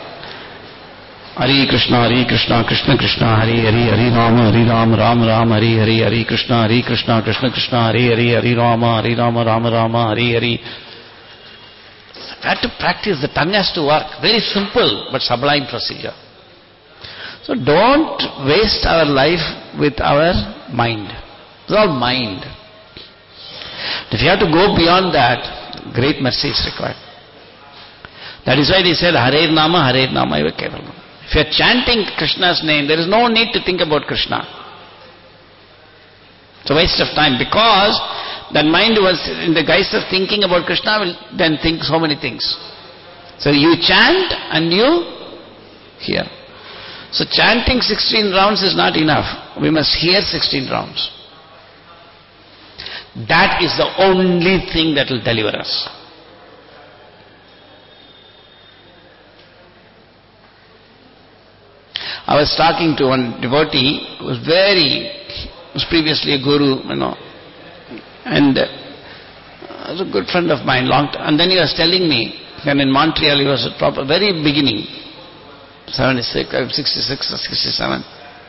Hare Krishna, Krishna Krishna, Hare Hare, Hare Ram, Ram Ram, Hare Hare, Hare Krishna, Krishna Krishna, Hare Hare, Hare Rama, Ram, Hare Hare. We have to practice. The tongue has to work. Very simple but sublime procedure. So don't waste our life with our mind. It's all mind. If you have to go beyond that, great mercy is required. That is why they said, Hare Nama Eva Kevalam. If you are chanting Krishna's name, there is no need to think about Krishna. It's a waste of time, because That mind was in the guise of thinking about Krishna will then think so many things. So you chant and you hear. So chanting 16 rounds is not enough. We must hear 16 rounds. That is the only thing that will deliver us. I was talking to one devotee who was previously a guru, and was a good friend of mine, long time. And then he was telling me, and in Montreal he was at very beginning, 66 or 67.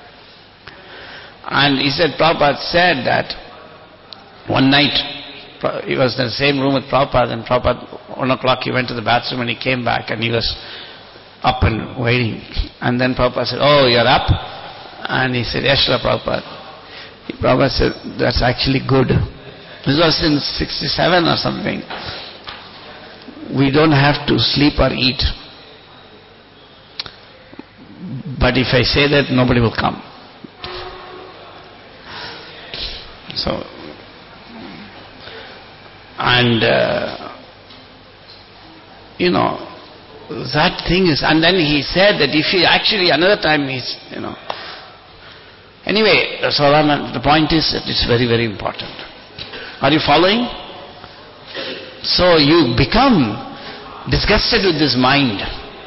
And he said, Prabhupada said that one night, he was in the same room with Prabhupada, and Prabhupada, 1 o'clock he went to the bathroom and he came back and he was up and waiting. And then Prabhupada said, oh, you're up? And he said, yes, Srila Prabhupada. Prabhupada said, that's actually good. This was in 67 or something. We don't have to sleep or eat. But if I say that, nobody will come. So, and that thing is, and then he said that if he actually another time anyway, so the point is that it's very, very important. Are you following? So you become disgusted with this mind.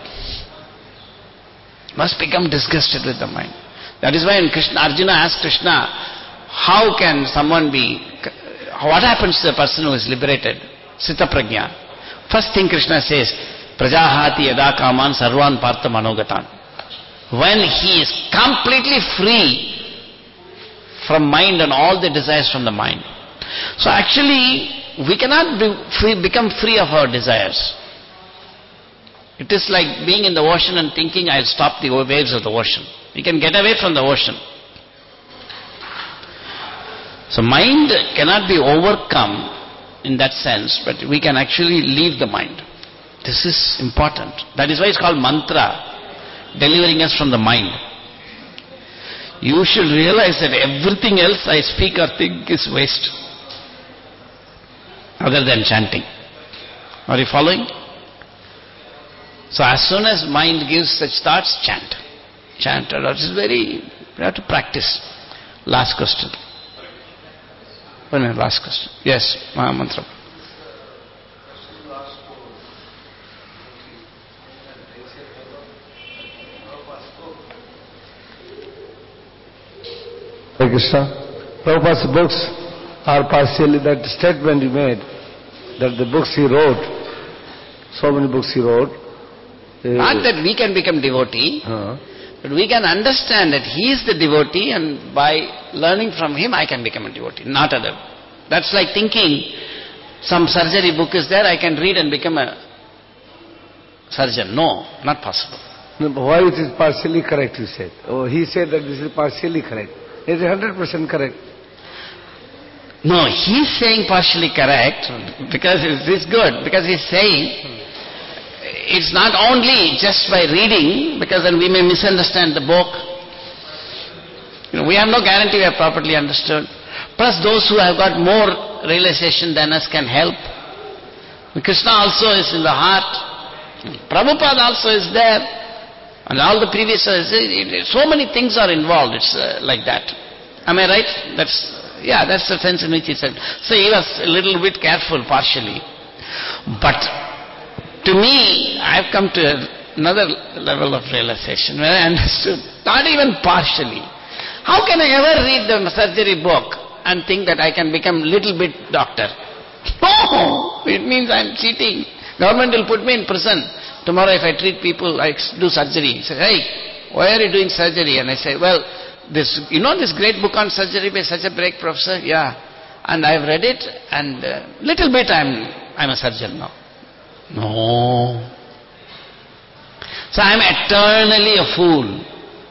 Must become disgusted with the mind. That is why when Arjuna asked Krishna, how can someone be, what happens to the person who is liberated? Sita prajna. First thing Krishna says, Prajahati yada kaman sarvan partha manogatan. When he is completely free from mind and all the desires from the mind. So actually, we cannot become free of our desires. It is like being in the ocean and thinking, I'll stop the waves of the ocean. You can get away from the ocean. So mind cannot be overcome in that sense, but we can actually leave the mind. This is important. That is why it's called mantra, delivering us from the mind. You should realize that everything else I speak or think is waste, other than chanting. Are you following? So as soon as mind gives such thoughts, chant. Chant. It is we have to practice. Last question. 1 minute, last question. Yes, Mahamantra. Hare Krishna. Prabhupada's books are partially, that statement he made, that the books he wrote, so many books he wrote. Not that we can become devotee, but we can understand that he is the devotee and by learning from him I can become a devotee, not other. That's like thinking some surgery book is there, I can read and become a surgeon. No, not possible. No, but why it is partially correct, you said? Oh, he said that this is partially correct. It is 100% correct. No, he's saying partially correct because it is good. Because he's saying it's not only just by reading, because then we may misunderstand the book. We have no guarantee we have properly understood. Plus those who have got more realization than us can help. Krishna also is in the heart. Prabhupada also is there. And all the previous, so many things are involved. It's like that. Am I right? That's the sense in which he said. So he was a little bit careful partially. But to me, I have come to another level of realization where I understood, not even partially. How can I ever read the surgery book and think that I can become little bit doctor? No! It means I am cheating. Government will put me in prison. Tomorrow if I treat people, I do surgery. He says, hey, why are you doing surgery? And I say, well, this great book on surgery by such a great professor? Yeah. And I have read it and little bit I'm a surgeon now. No. So I am eternally a fool.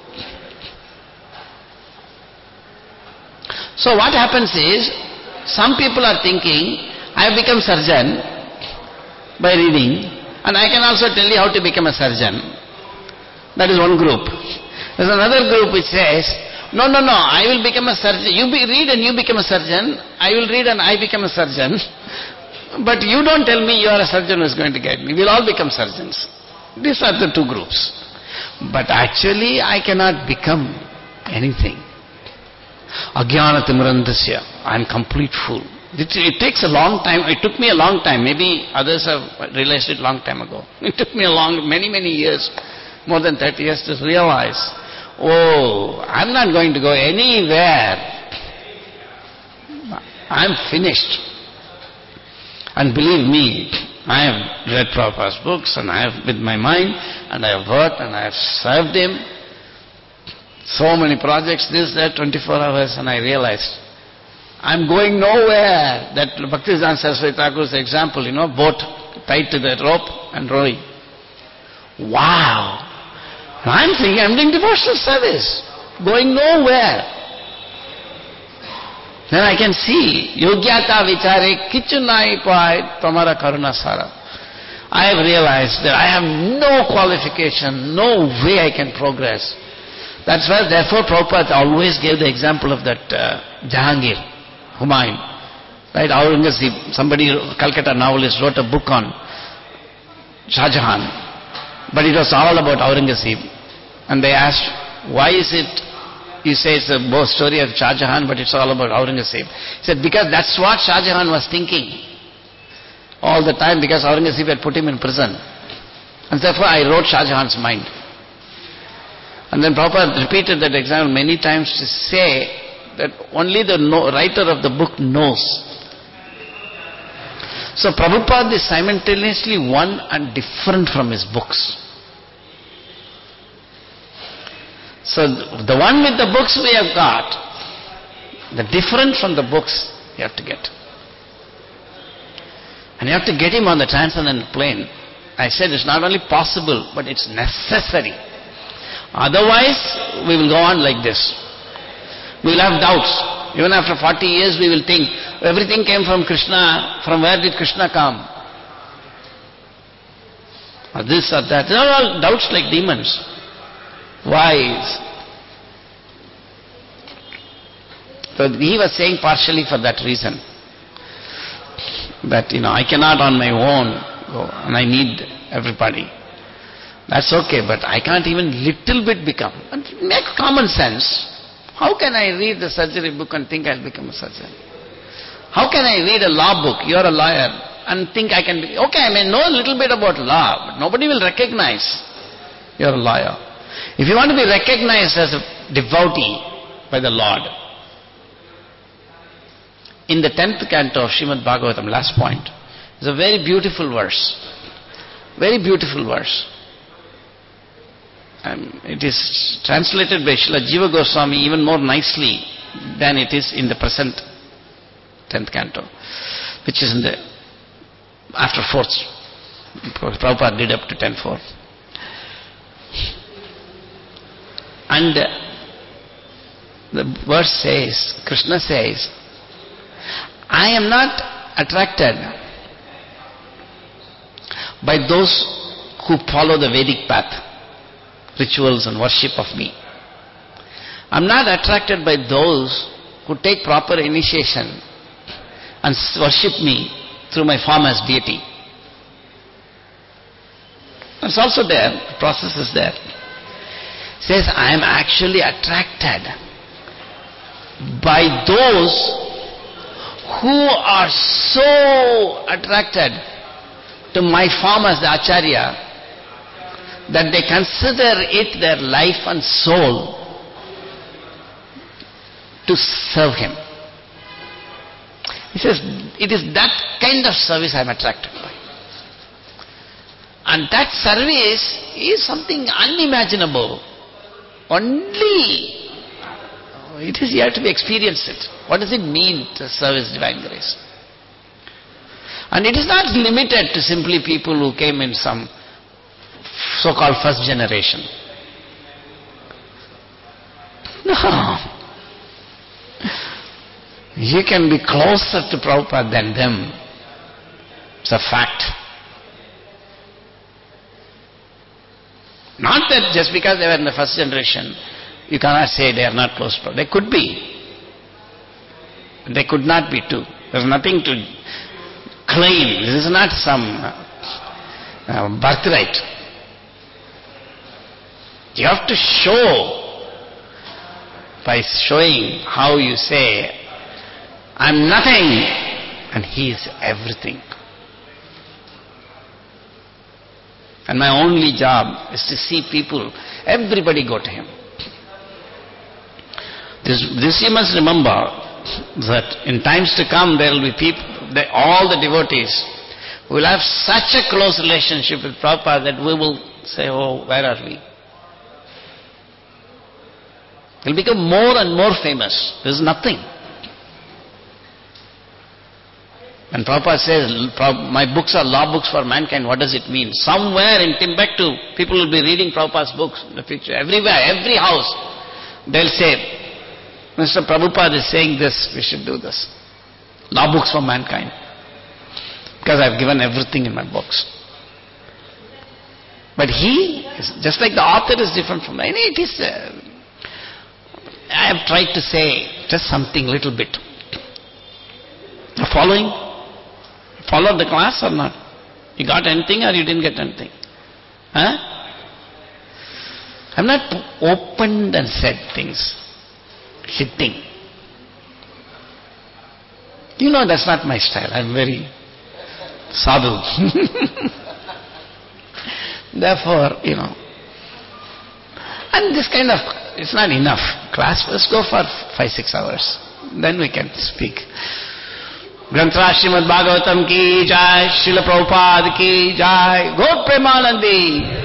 So what happens is, some people are thinking, I have become surgeon by reading, and I can also tell you how to become a surgeon. That is one group. There is another group which says, No, I will become a surgeon. You read and you become a surgeon. I will read and I become a surgeon. But you don't tell me you are a surgeon who is going to guide me. We'll all become surgeons. These are the two groups. But actually, I cannot become anything. Ajnana timirandasya. I am complete fool. It takes a long time. It took me a long time. Maybe others have realized it long time ago. It took me many years, more than 30 years to realize, oh, I'm not going to go anywhere. I'm finished. And believe me, I have read Prabhupada's books and I have with my mind and I have worked and I have served him. So many projects, this, that, 24 hours, and I realized I'm going nowhere. That Bhaktivedanta Saraswati Thakur's example, boat tied to the rope and rowing. Wow! I'm thinking I'm doing devotional service, going nowhere. Then I can see, yogyata vichare kichunai pai tamara karuna sara. I have realized that I have no qualification, no way I can progress. That's why, therefore, Prabhupada always gave the example of that Jahangir, Humayun. Right, Aurangzeb, somebody, Calcutta novelist, wrote a book on Shah Jahan. But it was all about Aurangzeb. And they asked, why is it, you say it's a story of Shah Jahan, but it's all about Aurangzeb. He said, because that's what Shah Jahan was thinking all the time, because Aurangzeb had put him in prison. And therefore I wrote Shah Jahan's mind. And then Prabhupada repeated that example many times to say that only the writer of the book knows. So Prabhupada is simultaneously one and different from his books. So the one with the books we have got, the different from the books you have to get. And you have to get him on the transcendental plane. I said it's not only possible, but it's necessary. Otherwise, we will go on like this. We will have doubts. Even after 40 years, we will think, everything came from Krishna. From where did Krishna come? Or this or that. They are all doubts like demons. Why? So he was saying partially for that reason. That, I cannot on my own go, and I need everybody. That's okay, but I can't even little bit become. And make common sense. How can I read the surgery book and think I'll become a surgeon? How can I read a law book, you're a lawyer, and think I can be... Okay, I may know a little bit about law, but nobody will recognize you're a lawyer. If you want to be recognized as a devotee by the Lord, in the 10th canto of Srimad Bhagavatam, last point, is a very beautiful verse. Very beautiful verse. It is translated by Srila Jiva Goswami even more nicely than it is in the present 10th canto, which is in the after 4th. Prabhupada did up to 10.4. And the verse says, Krishna says, I am not attracted by those who follow the Vedic path, rituals and worship of me. I am not attracted by those who take proper initiation and worship me through my form as deity. It's also there, the process is there. It says, I am actually attracted by those who are so attracted to my form as the Acharya that they consider it their life and soul to serve him. He says, it is that kind of service I am attracted by. And that service is something unimaginable. Only it is yet to be experienced. What does it mean to service divine grace? And it is not limited to simply people who came in some so-called first generation. No. You can be closer to Prabhupada than them. It's a fact. Not that just because they were in the first generation, You cannot say they are not close. They could be. They could not be too. There is nothing to claim. This is not some birthright. You have to show by showing how you say, I'm nothing and he is everything. And my only job is to see people, everybody go to him. This you must remember, that in times to come there will be people, all the devotees will have such a close relationship with Prabhupada that we will say, oh, where are we? They'll become more and more famous. There's nothing. And Prabhupada says, my books are law books for mankind. What does it mean? Somewhere in Timbuktu, people will be reading Prabhupada's books in the future. Everywhere, every house, they'll say, Mr. Prabhupada is saying this, we should do this. Law books for mankind. Because I've given everything in my books. But he, is, just like the author is different from any, it is, I have tried to say just something little bit. Following? Followed the class or not? You got anything or you didn't get anything? Huh? I've not opened and said things. Sitting. You know that's not my style. I'm very sadhu. Therefore, and this kind of, it's not enough. Class, let's go for 5-6 hours. Then we can speak. Granthra Srimad Bhagavatam ki jai, Srila Prabhupada ki jai, Gaur Premanandi.